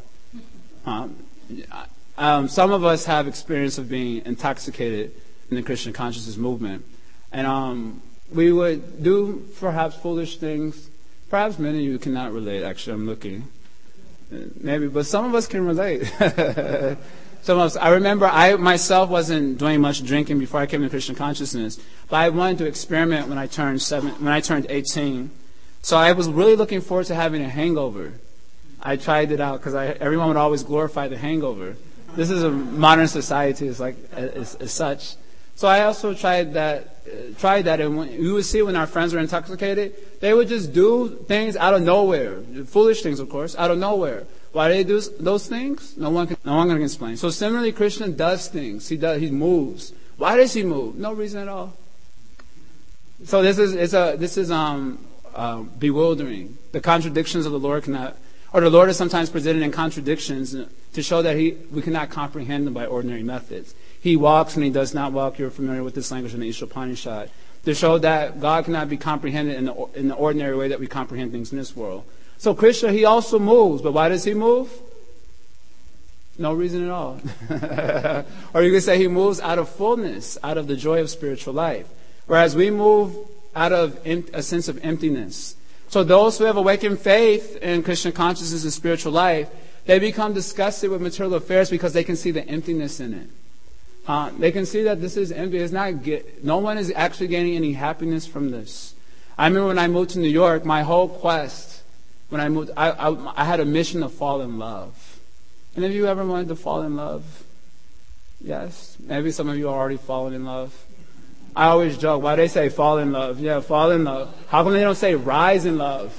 A: Some of us have experience of being intoxicated in the Krishna consciousness movement. And we would do perhaps foolish things. Perhaps many of you cannot relate, actually, I'm looking. Maybe, but some of us can relate. I remember I myself wasn't doing much drinking before I came to Krishna consciousness, but I wanted to experiment when I turned 18. So I was really looking forward to having a hangover. I tried it out because everyone would always glorify the hangover. This is a modern society, it's such. So I also tried that, and you would see when our friends were intoxicated, they would just do things out of nowhere, foolish things, of course, out of nowhere. Why do they do those things? No one can explain. So similarly, Krishna does things. He moves. Why does he move? No reason at all. So this is bewildering. The contradictions of the Lord cannot, or the Lord is sometimes presented in contradictions to show that we cannot comprehend them by ordinary methods. He walks and he does not walk. You're familiar with this language in the Isha Upanishad. To show that God cannot be comprehended in the ordinary way that we comprehend things in this world. So Krishna, he also moves, but why does he move? No reason at all. Or you could say he moves out of fullness, out of the joy of spiritual life. Whereas we move out of a sense of emptiness. So those who have awakened faith in Krishna consciousness and spiritual life, they become disgusted with material affairs because they can see the emptiness in it. They can see that this is empty. No one is actually gaining any happiness from this. I remember when I moved to New York, my whole quest, when I moved, I had a mission to fall in love. Any of you ever wanted to fall in love? Yes? Maybe some of you are already fallen in love. I always joke, why they say fall in love? Yeah, fall in love. How come they don't say rise in love?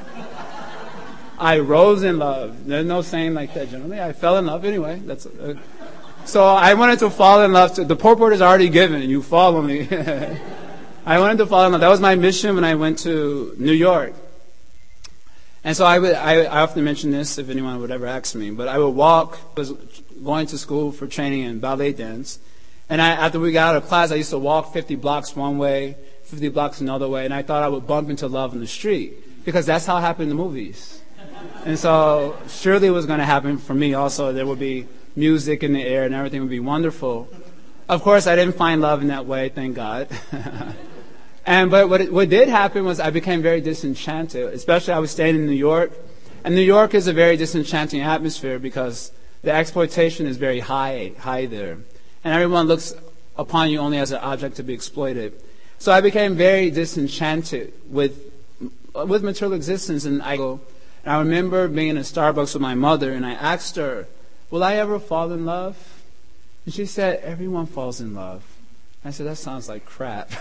A: I rose in love. There's no saying like that generally. I fell in love anyway. So I wanted to fall in love. The purport is already given. You follow me. I wanted to fall in love. That was my mission when I went to New York. And so I often mention this if anyone would ever ask me. But I would walk, was going to school for training in ballet dance. And after we got out of class, I used to walk 50 blocks one way, 50 blocks another way. And I thought I would bump into love in the street. Because that's how it happened in the movies. And so surely it was going to happen for me also. There would be music in the air and everything would be wonderful. Of course, I didn't find love in that way, thank God. But what did happen was I became very disenchanted, especially I was staying in New York. And New York is a very disenchanting atmosphere because the exploitation is very high there. And everyone looks upon you only as an object to be exploited. So I became very disenchanted with material existence. And I remember being in a Starbucks with my mother and I asked her, will I ever fall in love? And she said, everyone falls in love. I said, that sounds like crap.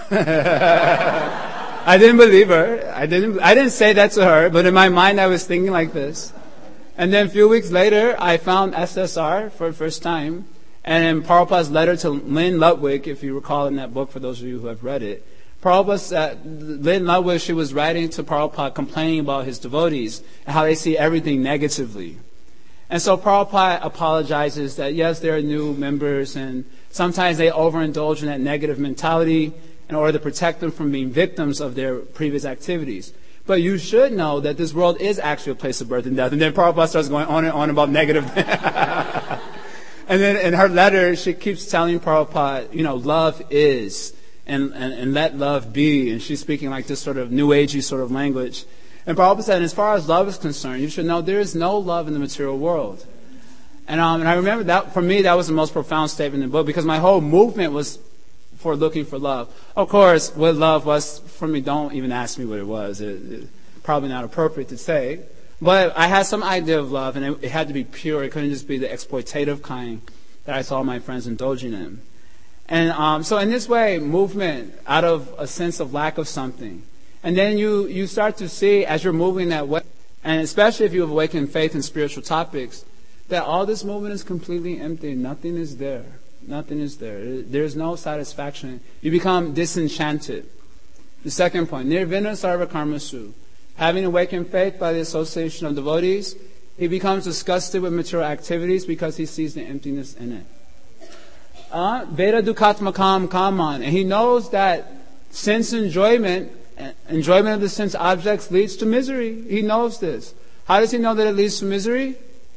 A: I didn't believe her. I didn't say that to her, but in my mind I was thinking like this. And then a few weeks later, I found SSR for the first time. And in Prabhupada's letter to Lynn Ludwig, if you recall in that book, for those of you who have read it, Lynn Ludwig, she was writing to Prabhupada complaining about his devotees and how they see everything negatively. And so Prabhupada apologizes that yes, there are new members and sometimes they overindulge in that negative mentality in order to protect them from being victims of their previous activities. But you should know that this world is actually a place of birth and death. And then Prabhupada starts going on and on about negative. And then in her letter, she keeps telling Prabhupada, love is and let love be. And she's speaking like this sort of new agey sort of language. And Prabhupada said, as far as love is concerned, you should know there is no love in the material world. And I remember that, for me, that was the most profound statement in the book, because my whole movement was for looking for love. Of course, what love was for me, don't even ask me what it was. It's probably not appropriate to say. But I had some idea of love, and it had to be pure. It couldn't just be the exploitative kind that I saw my friends indulging in. And so in this way, movement out of a sense of lack of something. And then you start to see, as you're moving that way, and especially if you have awakened faith in spiritual topics, that all this movement is completely empty. Nothing is there. Nothing is there. There's no satisfaction. You become disenchanted. The second point, nirvina sarva karmasu. Having awakened faith by the association of devotees, he becomes disgusted with material activities because he sees the emptiness in it. Veda dukhatmakam kaman. And he knows that sense enjoyment of the sense objects leads to misery. He knows this. How does he know that it leads to misery?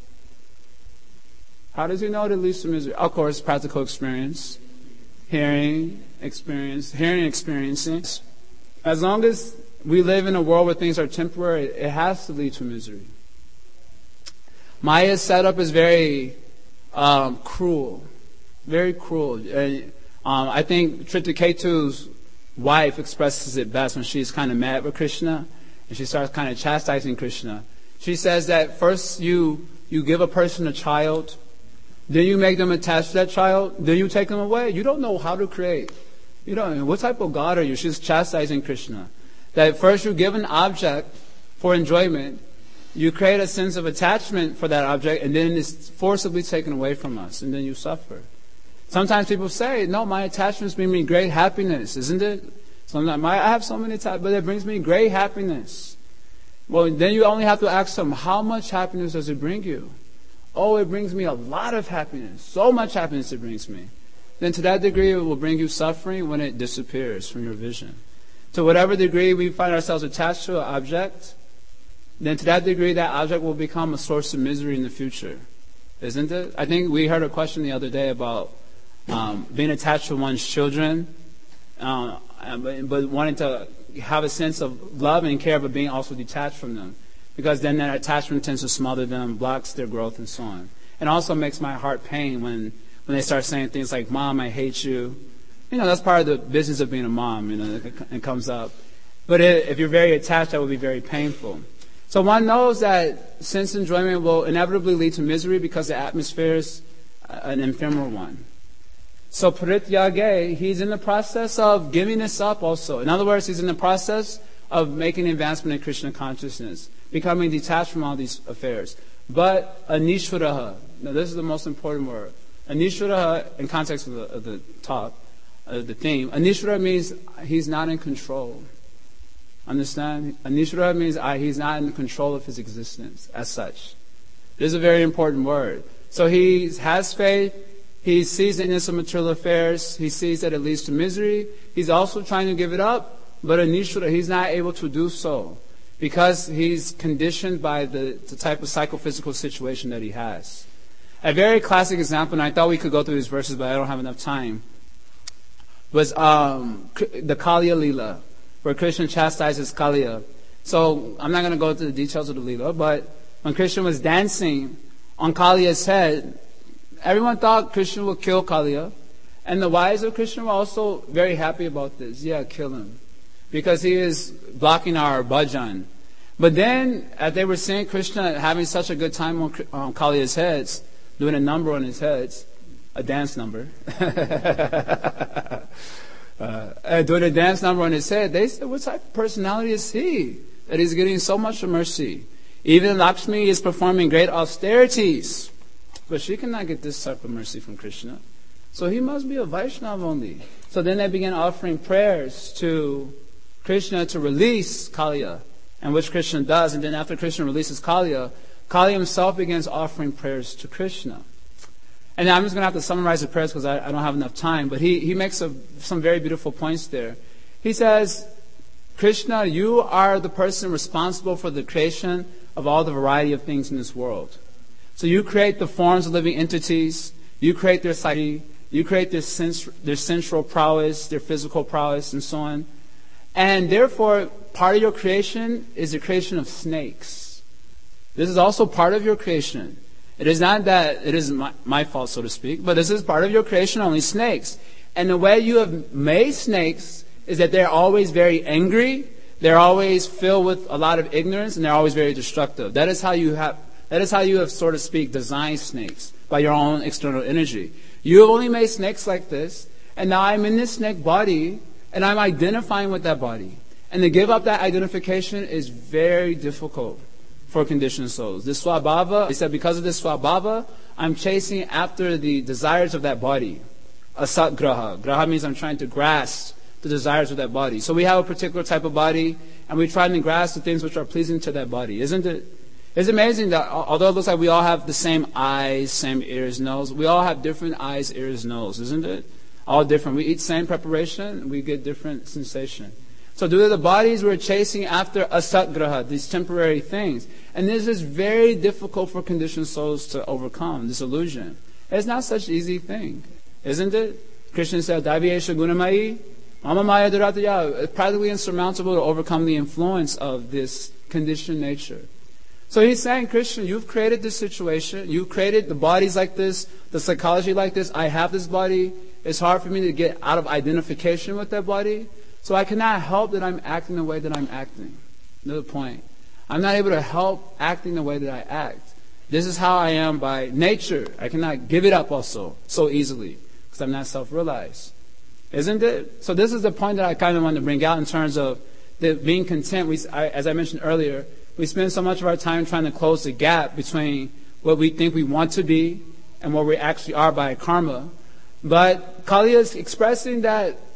A: How does he know that it leads to misery? Of course, practical experience. Hearing, experiencing. As long as we live in a world where things are temporary, it has to lead to misery. Maya's setup is very cruel. Very cruel. I think Tritaketu's wife expresses it best when she's kind of mad with Krishna and she starts kind of chastising Krishna. She says that first you give a person a child, then you make them attached to that child, then you take them away. You don't know how to create. You don't know. What type of God are you? She's chastising Krishna. That first you give an object for enjoyment, you create a sense of attachment for that object, and then it's forcibly taken away from us, and then you suffer. Sometimes people say, no, my attachments bring me great happiness, isn't it? Sometimes I have so many types, but it brings me great happiness. Well, then you only have to ask them, how much happiness does it bring you? Oh, it brings me a lot of happiness. So much happiness it brings me. Then to that degree, it will bring you suffering when it disappears from your vision. To whatever degree we find ourselves attached to an object, then to that degree, that object will become a source of misery in the future. Isn't it? I think we heard a question the other day about being attached to one's children, but wanting to have a sense of love and care, but being also detached from them. Because then that attachment tends to smother them, blocks their growth, and so on. And also makes my heart pain when they start saying things like, Mom, I hate you. That's part of the business of being a mom, it comes up. But if you're very attached, that will be very painful. So one knows that sense enjoyment will inevitably lead to misery because the atmosphere is an ephemeral one. So Parityage, he's in the process of giving this up also. In other words, he's in the process of making advancement in Krishna consciousness, becoming detached from all these affairs. But Anishvaraha, now this is the most important word. Anishvaraha, in context of the talk, the theme, Anishvara means he's not in control. Understand? Anishvara means he's not in control of his existence as such. This is a very important word. So he has faith. He sees the innocent material affairs. He sees that it leads to misery. He's also trying to give it up. But Anishvara, he's not able to do so because he's conditioned by the type of psychophysical situation that he has. A very classic example, and I thought we could go through these verses, but I don't have enough time, was the Kaliya Leela, where Krishna chastises Kaliya. So I'm not going to go into the details of the Leela, but when Krishna was dancing on Kaliya's head, everyone thought Krishna would kill Kaliya. And the wives of Krishna were also very happy about this. Yeah, kill him. Because he is blocking our bhajan. But then, as they were seeing Krishna having such a good time on Kaliya's heads, doing a number on his heads, a dance number, doing a dance number on his head, they said, what type of personality is he that he's getting so much mercy? Even Lakshmi is performing great austerities, but she cannot get this type of mercy from Krishna. So he must be a Vaishnava only. So then they began offering prayers to Krishna to release Kaliya, and which Krishna does. And then after Krishna releases Kaliya, Kaliya himself begins offering prayers to Krishna. And I'm just going to have to summarize the prayers because I don't have enough time. But he makes some very beautiful points there. He says, Krishna, you are the person responsible for the creation of all the variety of things in this world. So you create the forms of living entities. You create their psyche. You create their sensual prowess, their physical prowess, and so on. And therefore, part of your creation is the creation of snakes. This is also part of your creation. It is not that it is my fault, so to speak, but this is part of your creation, only snakes. And the way you have made snakes is that they're always very angry, they're always filled with a lot of ignorance, and they're always very destructive. That is how you have, so to speak, designed snakes, by your own external energy. You have only made snakes like this, and now I'm in this snake body, and I'm identifying with that body. And to give up that identification is very difficult for conditioned souls. This swabhava, he said, because of this swabhava, I'm chasing after the desires of that body. Asat graha. Graha means I'm trying to grasp the desires of that body. So we have a particular type of body, and we try to grasp the things which are pleasing to that body. Isn't it? It's amazing that although it looks like we all have the same eyes, same ears, nose, we all have different eyes, ears, nose, isn't it? All different. We eat same preparation, we get different sensation. So due to the bodies, we're chasing after asatgraha, these temporary things. And this is very difficult for conditioned souls to overcome, this illusion. It's not such an easy thing, isn't it? Krishna said, Davyesha gunamai, mama maya durataya. It's practically insurmountable to overcome the influence of this conditioned nature. So he's saying, Krishna, you've created this situation. You've created the bodies like this, the psychology like this. I have this body. It's hard for me to get out of identification with that body. So I cannot help that I'm acting the way that I'm acting. Another point. I'm not able to help acting the way that I act. This is how I am by nature. I cannot give it up also so easily because I'm not self-realized. Isn't it? So this is the point that I kind of want to bring out in terms of the being content. As I mentioned earlier, we spend so much of our time trying to close the gap between what we think we want to be and what we actually are by karma. But Kaliya is expressing that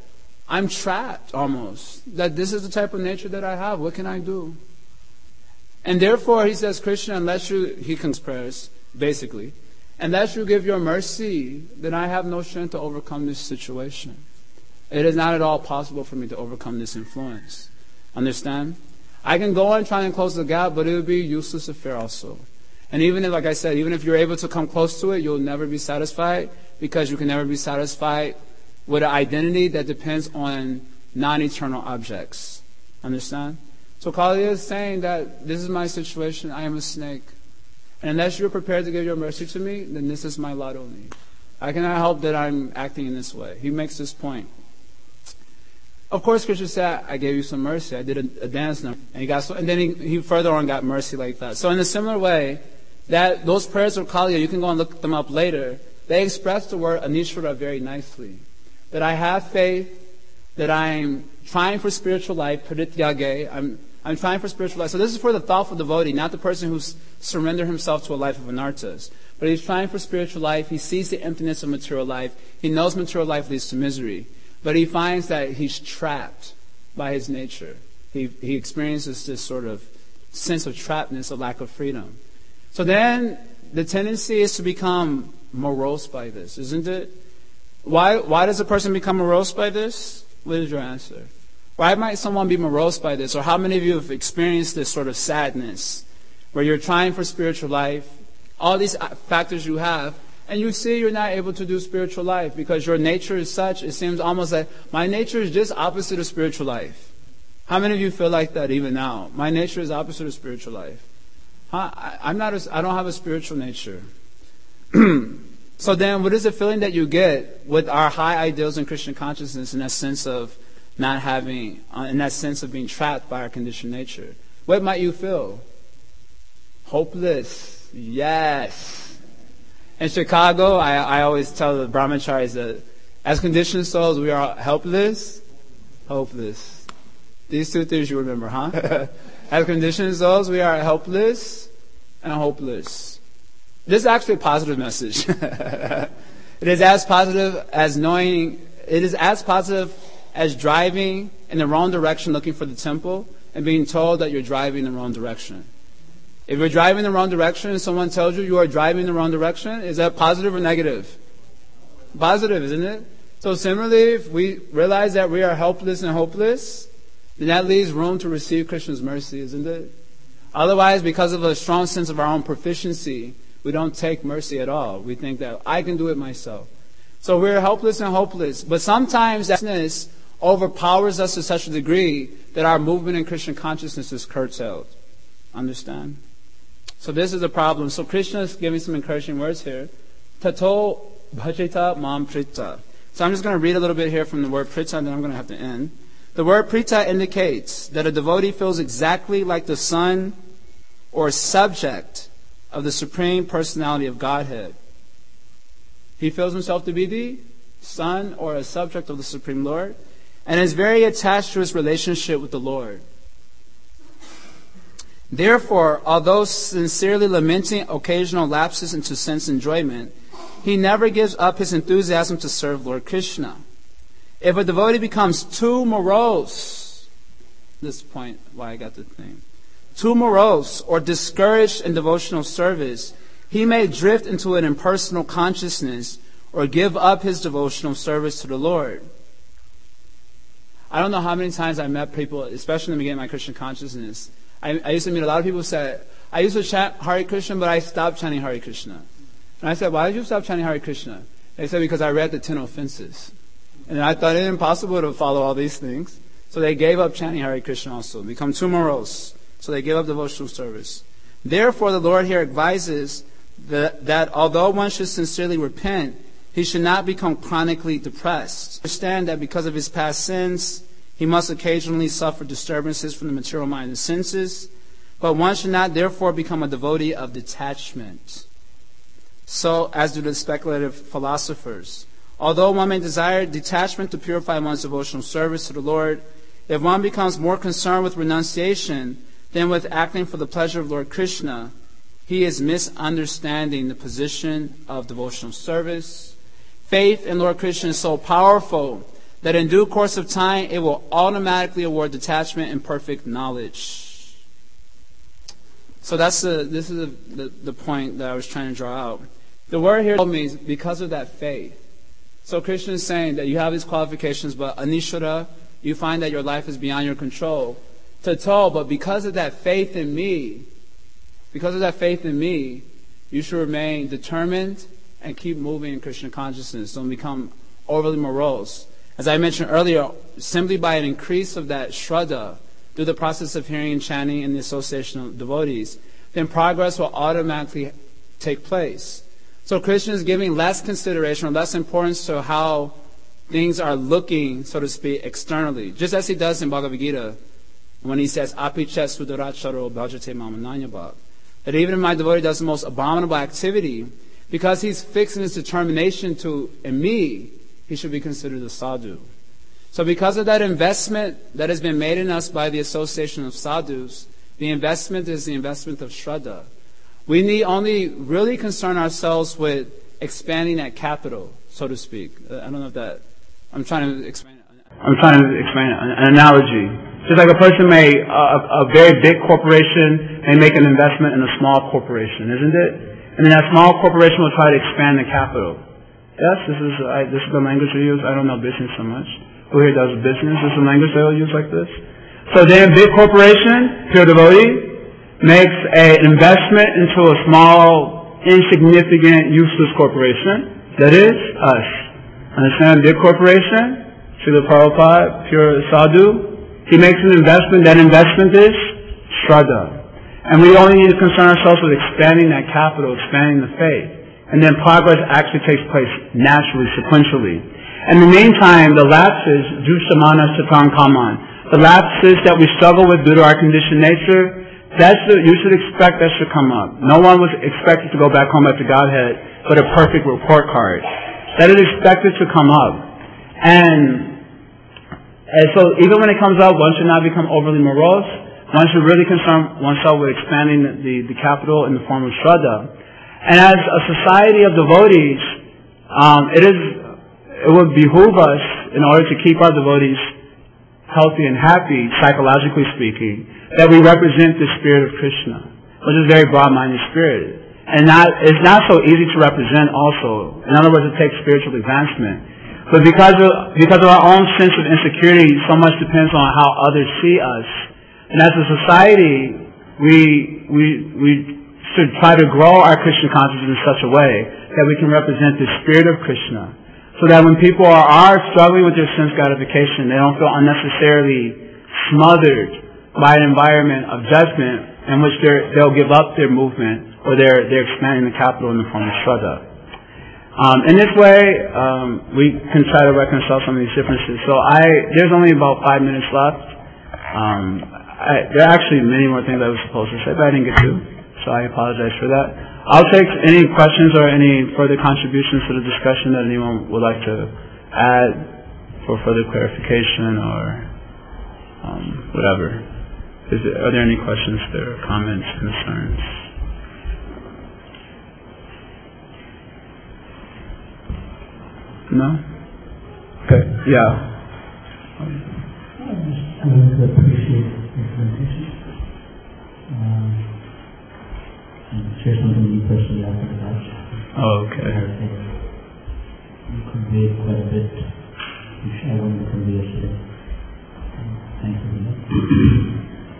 A: I'm trapped almost. That this is the type of nature that I have. What can I do? And therefore, he says, Krishna, he comes prayers, basically, unless you give your mercy, then I have no strength to overcome this situation. It is not at all possible for me to overcome this influence. Understand? I can go on trying to close the gap, but it would be a useless affair also. And even if, like I said, even if you're able to come close to it, you'll never be satisfied, because you can never be satisfied with an identity that depends on non-eternal objects. Understand? So Kaliya is saying that this is my situation, I am a snake. And unless you're prepared to give your mercy to me, then this is my lot only. I cannot help that I'm acting in this way. He makes this point. Of course, Krishna said, I gave you some mercy. I did a dance number. And then he further on got mercy like that. So in a similar way, that those prayers of Kaliya, you can go and look them up later, they express the word Anishvara very nicely. That I have faith, that I'm trying for spiritual life, Parityage, I'm trying for spiritual life. So this is for the thoughtful devotee, not the person who's surrendered himself to a life of anarthas. But he's trying for spiritual life. He sees the emptiness of material life. He knows material life leads to misery. But he finds that he's trapped by his nature. He experiences this sort of sense of trappedness, a lack of freedom. So then the tendency is to become morose by this, isn't it? Why does a person become morose by this? What is your answer? Why might someone be morose by this? Or how many of you have experienced this sort of sadness where you're trying for spiritual life, all these factors you have, and you see you're not able to do spiritual life because your nature is such, it seems almost like my nature is just opposite of spiritual life. How many of you feel like that even now? My nature is opposite of spiritual life. I don't have a spiritual nature. So then what is the feeling that you get with our high ideals in Krishna consciousness in that sense of not having, in that sense of being trapped by our conditioned nature? What might you feel? Hopeless. Yes. In Chicago, I always tell the brahmacharis that as conditioned souls, we are helpless, hopeless. These two things you remember, huh? As conditioned souls, we are helpless and hopeless. This is actually a positive message. It is as positive as knowing, it is as positive as driving in the wrong direction looking for the temple and being told that you're driving in the wrong direction. If you're driving in the wrong direction and someone tells you you are driving in the wrong direction, is that positive or negative? Positive, isn't it? So similarly, if we realize that we are helpless and hopeless, then that leaves room to receive Krishna's mercy, isn't it? Otherwise, because of a strong sense of our own proficiency, we don't take mercy at all. We think that I can do it myself. So we're helpless and hopeless. But sometimes that helplessness overpowers us to such a degree that our movement in Krishna consciousness is curtailed. Understand? So this is a problem. So Krishna is giving some encouraging words here. Tato bhajita mam prita. So I'm just going to read a little bit here from the word prita, and then I'm going to have to end. The word prita indicates that a devotee feels exactly like the son or subject of the Supreme Personality of Godhead. He feels himself to be the son or a subject of the Supreme Lord, and is very attached to his relationship with the Lord. Therefore, although sincerely lamenting occasional lapses into sense enjoyment, he never gives up his enthusiasm to serve Lord Krishna. If a devotee becomes too morose, this point why I got the name, too morose or discouraged in devotional service, he may drift into an impersonal consciousness or give up his devotional service to the Lord. I don't know how many times I met people, especially in the beginning of my Krishna consciousness. I used to meet a lot of people who said, I used to chant Hare Krishna, but I stopped chanting Hare Krishna. And I said, why did you stop chanting Hare Krishna? They said, because I read the 10 offenses. And I thought it impossible to follow all these things. So they gave up chanting Hare Krishna also, become too morose. So they gave up devotional service. Therefore, the Lord here advises that although one should sincerely repent, he should not become chronically depressed. Understand that because of his past sins, he must occasionally suffer disturbances from the material mind and senses, but one should not therefore become a devotee of detachment. So, as do the speculative philosophers. Although one may desire detachment to purify one's devotional service to the Lord, if one becomes more concerned with renunciation than with acting for the pleasure of Lord Krishna, he is misunderstanding the position of devotional service. Faith in Lord Krishna is so powerful that in due course of time it will automatically award detachment and perfect knowledge. So this is the point that I was trying to draw out. The word here means because of that faith. So Krishna is saying that you have these qualifications, but anishvara, you find that your life is beyond your control. Tato, but because of that faith in me, you should remain determined and keep moving in Krishna consciousness. Don't become overly morose. As I mentioned earlier, simply by an increase of that shraddha, through the process of hearing and chanting and the association of devotees, then progress will automatically take place. So Krishna is giving less consideration or less importance to how things are looking, so to speak, externally. Just as he does in Bhagavad Gita, when he says, Api chet sudaracharo bhajate mamananyabhav, that even if my devotee does the most abominable activity, because he's fixing his determination in me, he should be considered a sadhu. So because of that investment that has been made in us by the association of sadhus, the investment is the investment of shraddha. We need only really concern ourselves with expanding that capital, so to speak. I don't know if that... I'm trying to explain an analogy. Just like a person a very big corporation may make an investment in a small corporation, isn't it? And then that small corporation will try to expand the capital. Yes, this is the language we use. I don't know business so much. Who here does business? This is the language they'll use like this. So then big corporation, pure devotee, makes an investment into a small, insignificant, useless corporation. That is us. Understand? Big corporation, Srila Prabhupada, pure sadhu, he makes an investment. That investment is shraddha. And we only need to concern ourselves with expanding that capital, expanding the faith. And then progress actually takes place naturally, sequentially. And in the meantime, the lapses, jushamana satan kaman, the lapses that we struggle with due to our conditioned nature, you should expect that should come up. No one was expected to go back home after Godhead with a perfect report card. That is expected to come up. And so even when it comes up, one should not become overly morose. One should really concern oneself with expanding the capital in the form of shraddha. And as a society of devotees, it would behoove us, in order to keep our devotees healthy and happy, psychologically speaking, that we represent the spirit of Krishna, which is a very broad-minded spirit. And it's not so easy to represent also. In other words, it takes spiritual advancement. But because of our own sense of insecurity, so much depends on how others see us. And as a society, we should try to grow our Krishna consciousness in such a way that we can represent the spirit of Krishna. So that when people are struggling with their sense gratification, they don't feel unnecessarily smothered by an environment of judgment in which they'll give up their movement or they're expanding the capital in the form of shraddha. In this way, we can try to reconcile some of these differences. So there's only about 5 minutes left. There are actually many more things I was supposed to say, but I didn't get to. So I apologize for that. I'll take any questions or any further contributions to the discussion that anyone would like to add for further clarification or whatever. Are there any questions there, comments, concerns? No? Okay, yeah.
B: I would appreciate the presentation. Share something you personally like about.
A: Oh, okay.
B: You conveyed quite a bit, which I wanted to convey yesterday. Thank you very much.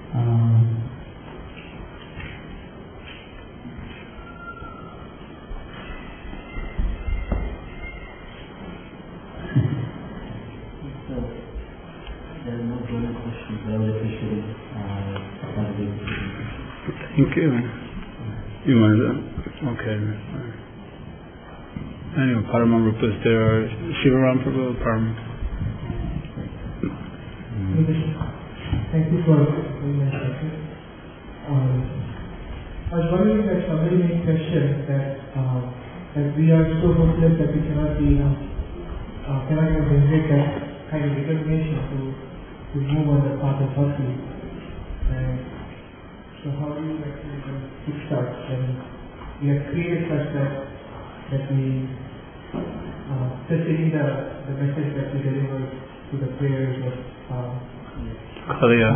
B: So, there are no further questions, but I would appreciate
A: Thank you. You wanted to? Okay. Anyway, Paramarupa is there. Shivaram Prabhu, Param.
C: Thank you for doing my question. I was wondering that somebody made a question that we are so hopeless that we cannot generate that kind of determination to move on the path of bhakti. And so how do you actually kickstart when we have created such that we just taking the message that we deliver to the prayers of
B: Kalia.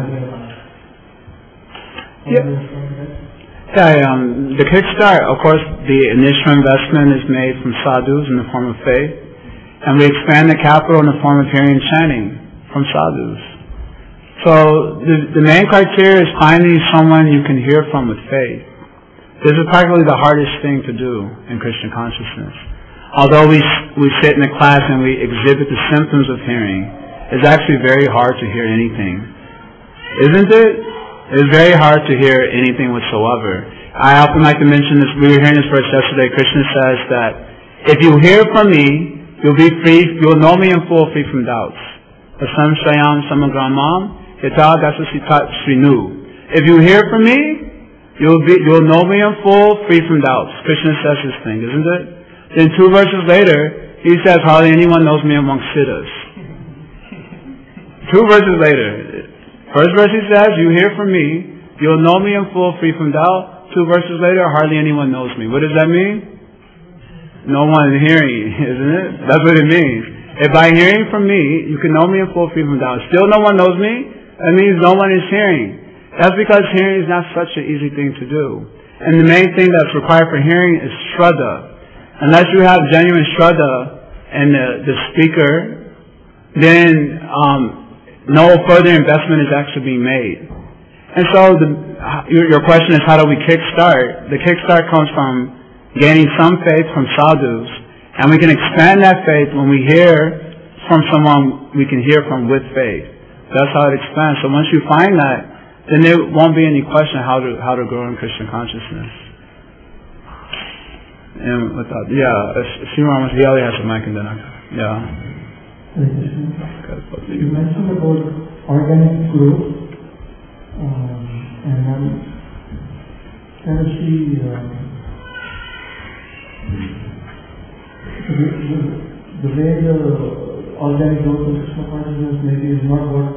C: Yeah.
B: Yeah, the Kickstart, of course, the initial investment is made from sadhus in the form of faith, and we expand the capital in the form of hearing and chanting from sadhus. So the main criteria is finding someone you can hear from with faith. This is probably the hardest thing to do in Christian consciousness. Although we sit in a class and we exhibit the symptoms of hearing, it's actually very hard to hear anything. Isn't it? It's very hard to hear anything whatsoever. I often like to mention this. We were hearing this verse yesterday. Krishna says that if you hear from me, you'll be free. You'll know me in full, free from doubts. Asam Shayam Samagramam Yata Dasasitat Srinu. If you hear from me, you'll know me in full, free from doubts. Krishna says this thing, isn't it? Then 2 verses later, he says, hardly anyone knows me among siddhas. 2 verses later. First verse he says, you hear from me, you'll know me in full, free from doubt. 2 verses later, hardly anyone knows me. What does that mean? No one is hearing, isn't it? That's what it means. If by hearing from me, you can know me in full, free from doubt. Still no one knows me, that means no one is hearing. That's because hearing is not such an easy thing to do. And the main thing that's required for hearing is shraddha. Unless you have genuine shraddha in the speaker, then no further investment is actually being made. And so your question is, how do we kickstart? The kickstart comes from gaining some faith from sadhus, and we can expand that faith when we hear from someone we can hear from with faith. That's how it expands. So once you find that, then there won't be any question how to grow in Christian consciousness. And without, Sriram Yali has a mic and then
C: You mentioned about organic growth, and I'm kind of see the way the organic growth of Krishna consciousness maybe is not what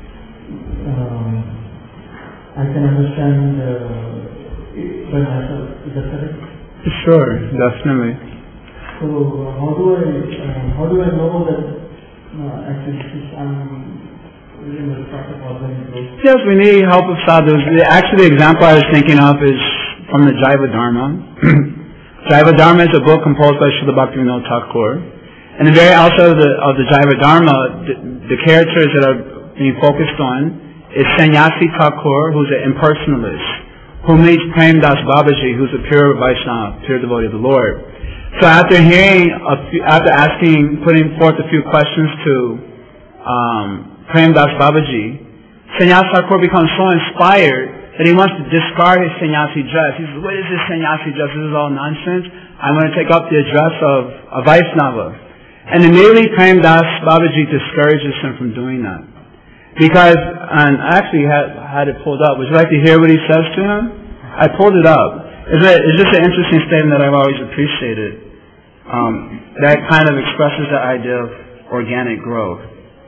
C: I can understand by myself. Is that correct?
B: Sure, definitely.
C: So how do I know that actually I'm in the process of organic growth?
B: Yes, we need help of sadhus. Actually, the example I was thinking of is from the Jaiva Dharma. Jaiva Dharma is a book composed by Srila Bhaktivinoda Thakur. And the very outside of the Jaiva Dharma, the characters that are being focused on is Sannyasi Thakur, who's an impersonalist, who meets Prem Das Babaji, who's a pure Vaishnava, pure devotee of the Lord. So after putting forth a few questions to Prem Das Babaji, Sannyasi Thakur becomes so inspired that he wants to discard his sannyasi dress. He says, what is this sannyasi dress? This is all nonsense. I'm going to take up the dress of a Vaishnava. And immediately Prem Das Babaji discourages him from doing that. Because, and I actually had it pulled up. Would you like to hear what he says to him? I pulled it up. It's just an interesting statement that I've always appreciated. That kind of expresses the idea of organic growth.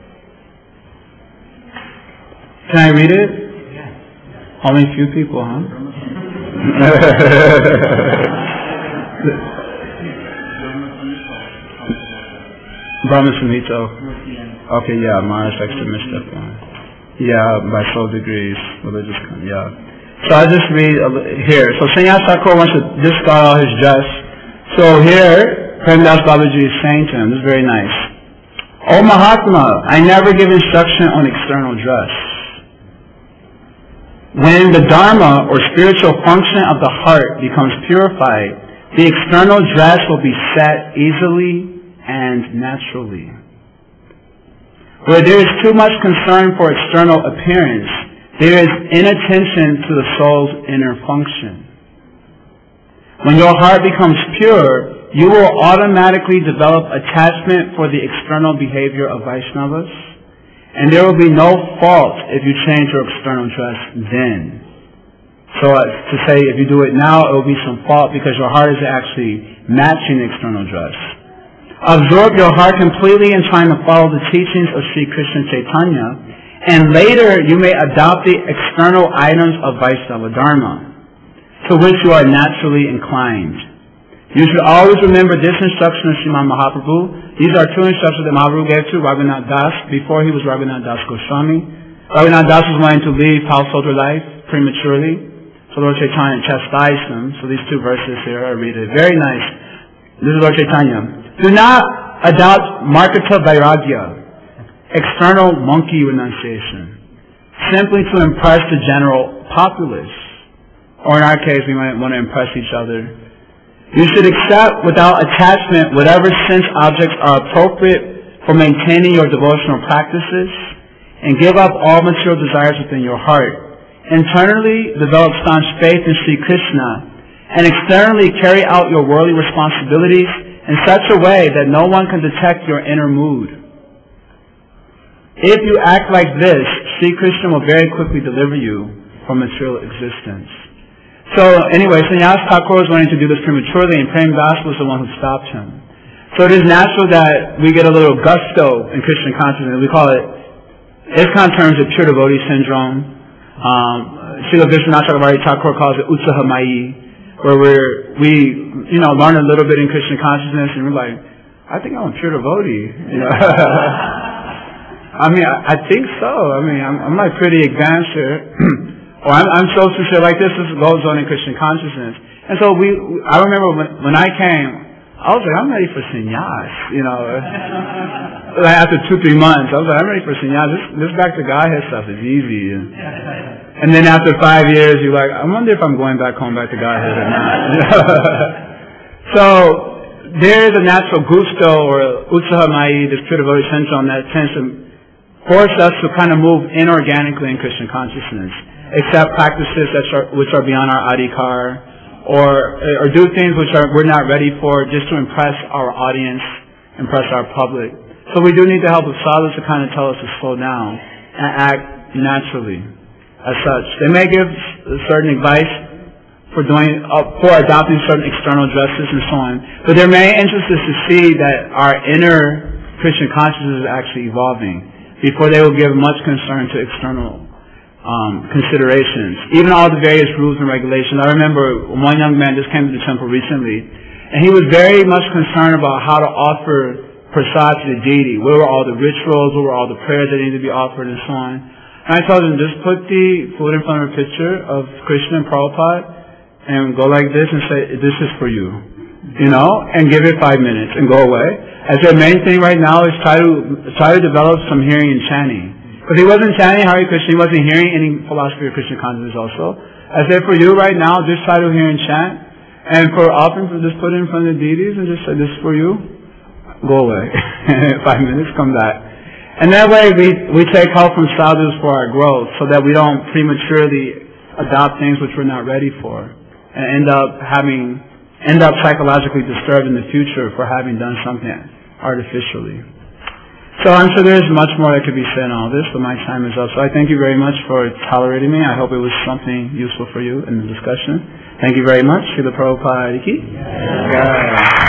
B: Can I read it? Yeah. Only a few people, huh? Brahma Samhita. Okay, yeah, Mars extra yeah, by 12 degrees, religious, yeah. So I just read here. So Sannyasi Thakur wants to discard all his dress. So here, Prem Das Babaji is saying to him, this is very nice. O Mahatma, I never give instruction on external dress. When the Dharma or spiritual function of the heart becomes purified, the external dress will be set easily and naturally. Where there is too much concern for external appearance, there is inattention to the soul's inner function. When your heart becomes pure, you will automatically develop attachment for the external behavior of Vaishnavas, and there will be no fault if you change your external dress then. So to say if you do it now, it will be some fault because your heart is actually matching the external dress. Absorb your heart completely in trying to follow the teachings of Sri Krishna Chaitanya, and later you may adopt the external items of Vaishnava Dharma, to which you are naturally inclined. You should always remember this instruction of Srimad Mahaprabhu, These are two instructions that Mahaprabhu gave to Raghunath Das before he was Raghunath Das Goswami. Raghunath Das was wanting to leave householder life prematurely, so Lord Chaitanya chastised him. So these two verses here, I read it. Very nice. This is Lord Chaitanya. Do not adopt Marketa Vairagya, external monkey renunciation, simply to impress the general populace. Or in our case, we might want to impress each other. You should accept without attachment whatever sense objects are appropriate for maintaining your devotional practices, and give up all material desires within your heart. Internally, develop staunch faith in Sri Krishna, and externally carry out your worldly responsibilities in such a way that no one can detect your inner mood. If you act like this, Sri Krishna will very quickly deliver you from material existence. So anyway, Sannyas Thakur was wanting to do this prematurely, and Prem Das was the one who stopped him. So it is natural that we get a little gusto in Krishna consciousness. We call it, ISKCON terms it pure devotee syndrome. Srila Vishwanath Chakravarti Thakur calls it Utsaha Mai, where we learn a little bit in Krishna consciousness, and we're like, I think I'm a pure devotee. I mean, I think so. I mean, I'm like pretty advanced here. Or I'm so sincere like this goes on in Krishna consciousness. And so I remember when I came, I was like, I'm ready for sannyas, Like after 2-3 months, I was like, I'm ready for sannyas. This back to Godhead stuff is easy. And then after 5 years, you're like, I wonder if I'm going back home back to Godhead or not. So there is a natural gusto or utsaha mai, this pure devotee syndrome that tends to force us to kind of move inorganically in Krishna consciousness, accept practices which are beyond our adhikar, or do things which we're not ready for just to impress our audience, impress our public. So we do need the help of sadhus to kind of tell us to slow down and act naturally as such. They may give certain advice for adopting certain external dresses and so on, but their main interest is to see that our inner Krishna consciousness is actually evolving before they will give much concern to external considerations, even all the various rules and regulations. I remember one young man just came to the temple recently, and he was very much concerned about how to offer prasad to the deity. What were all the rituals? What were all the prayers that needed to be offered, and so on? And I told him, just put the food in front of a picture of Krishna and Prabhupada, and go like this and say, "This is for you," and give it 5 minutes and go away. I said, main thing right now is try to develop some hearing and chanting. Because he wasn't chanting Hare Krishna, he wasn't hearing any philosophy of Krishna consciousness also. I said, for you right now, just try to hear and chant. And for offering, just put it in front of the deities and just say, this is for you. Go away. 5 minutes, come back. And that way we take help from sadhus for our growth, so that we don't prematurely adopt things which we're not ready for, and end up psychologically disturbed in the future for having done something artificially. So I'm sure there's much more that could be said on all this, but my time is up. So I thank you very much for tolerating me. I hope it was something useful for you in the discussion. Thank you very much. Srila Prabhupada Ki.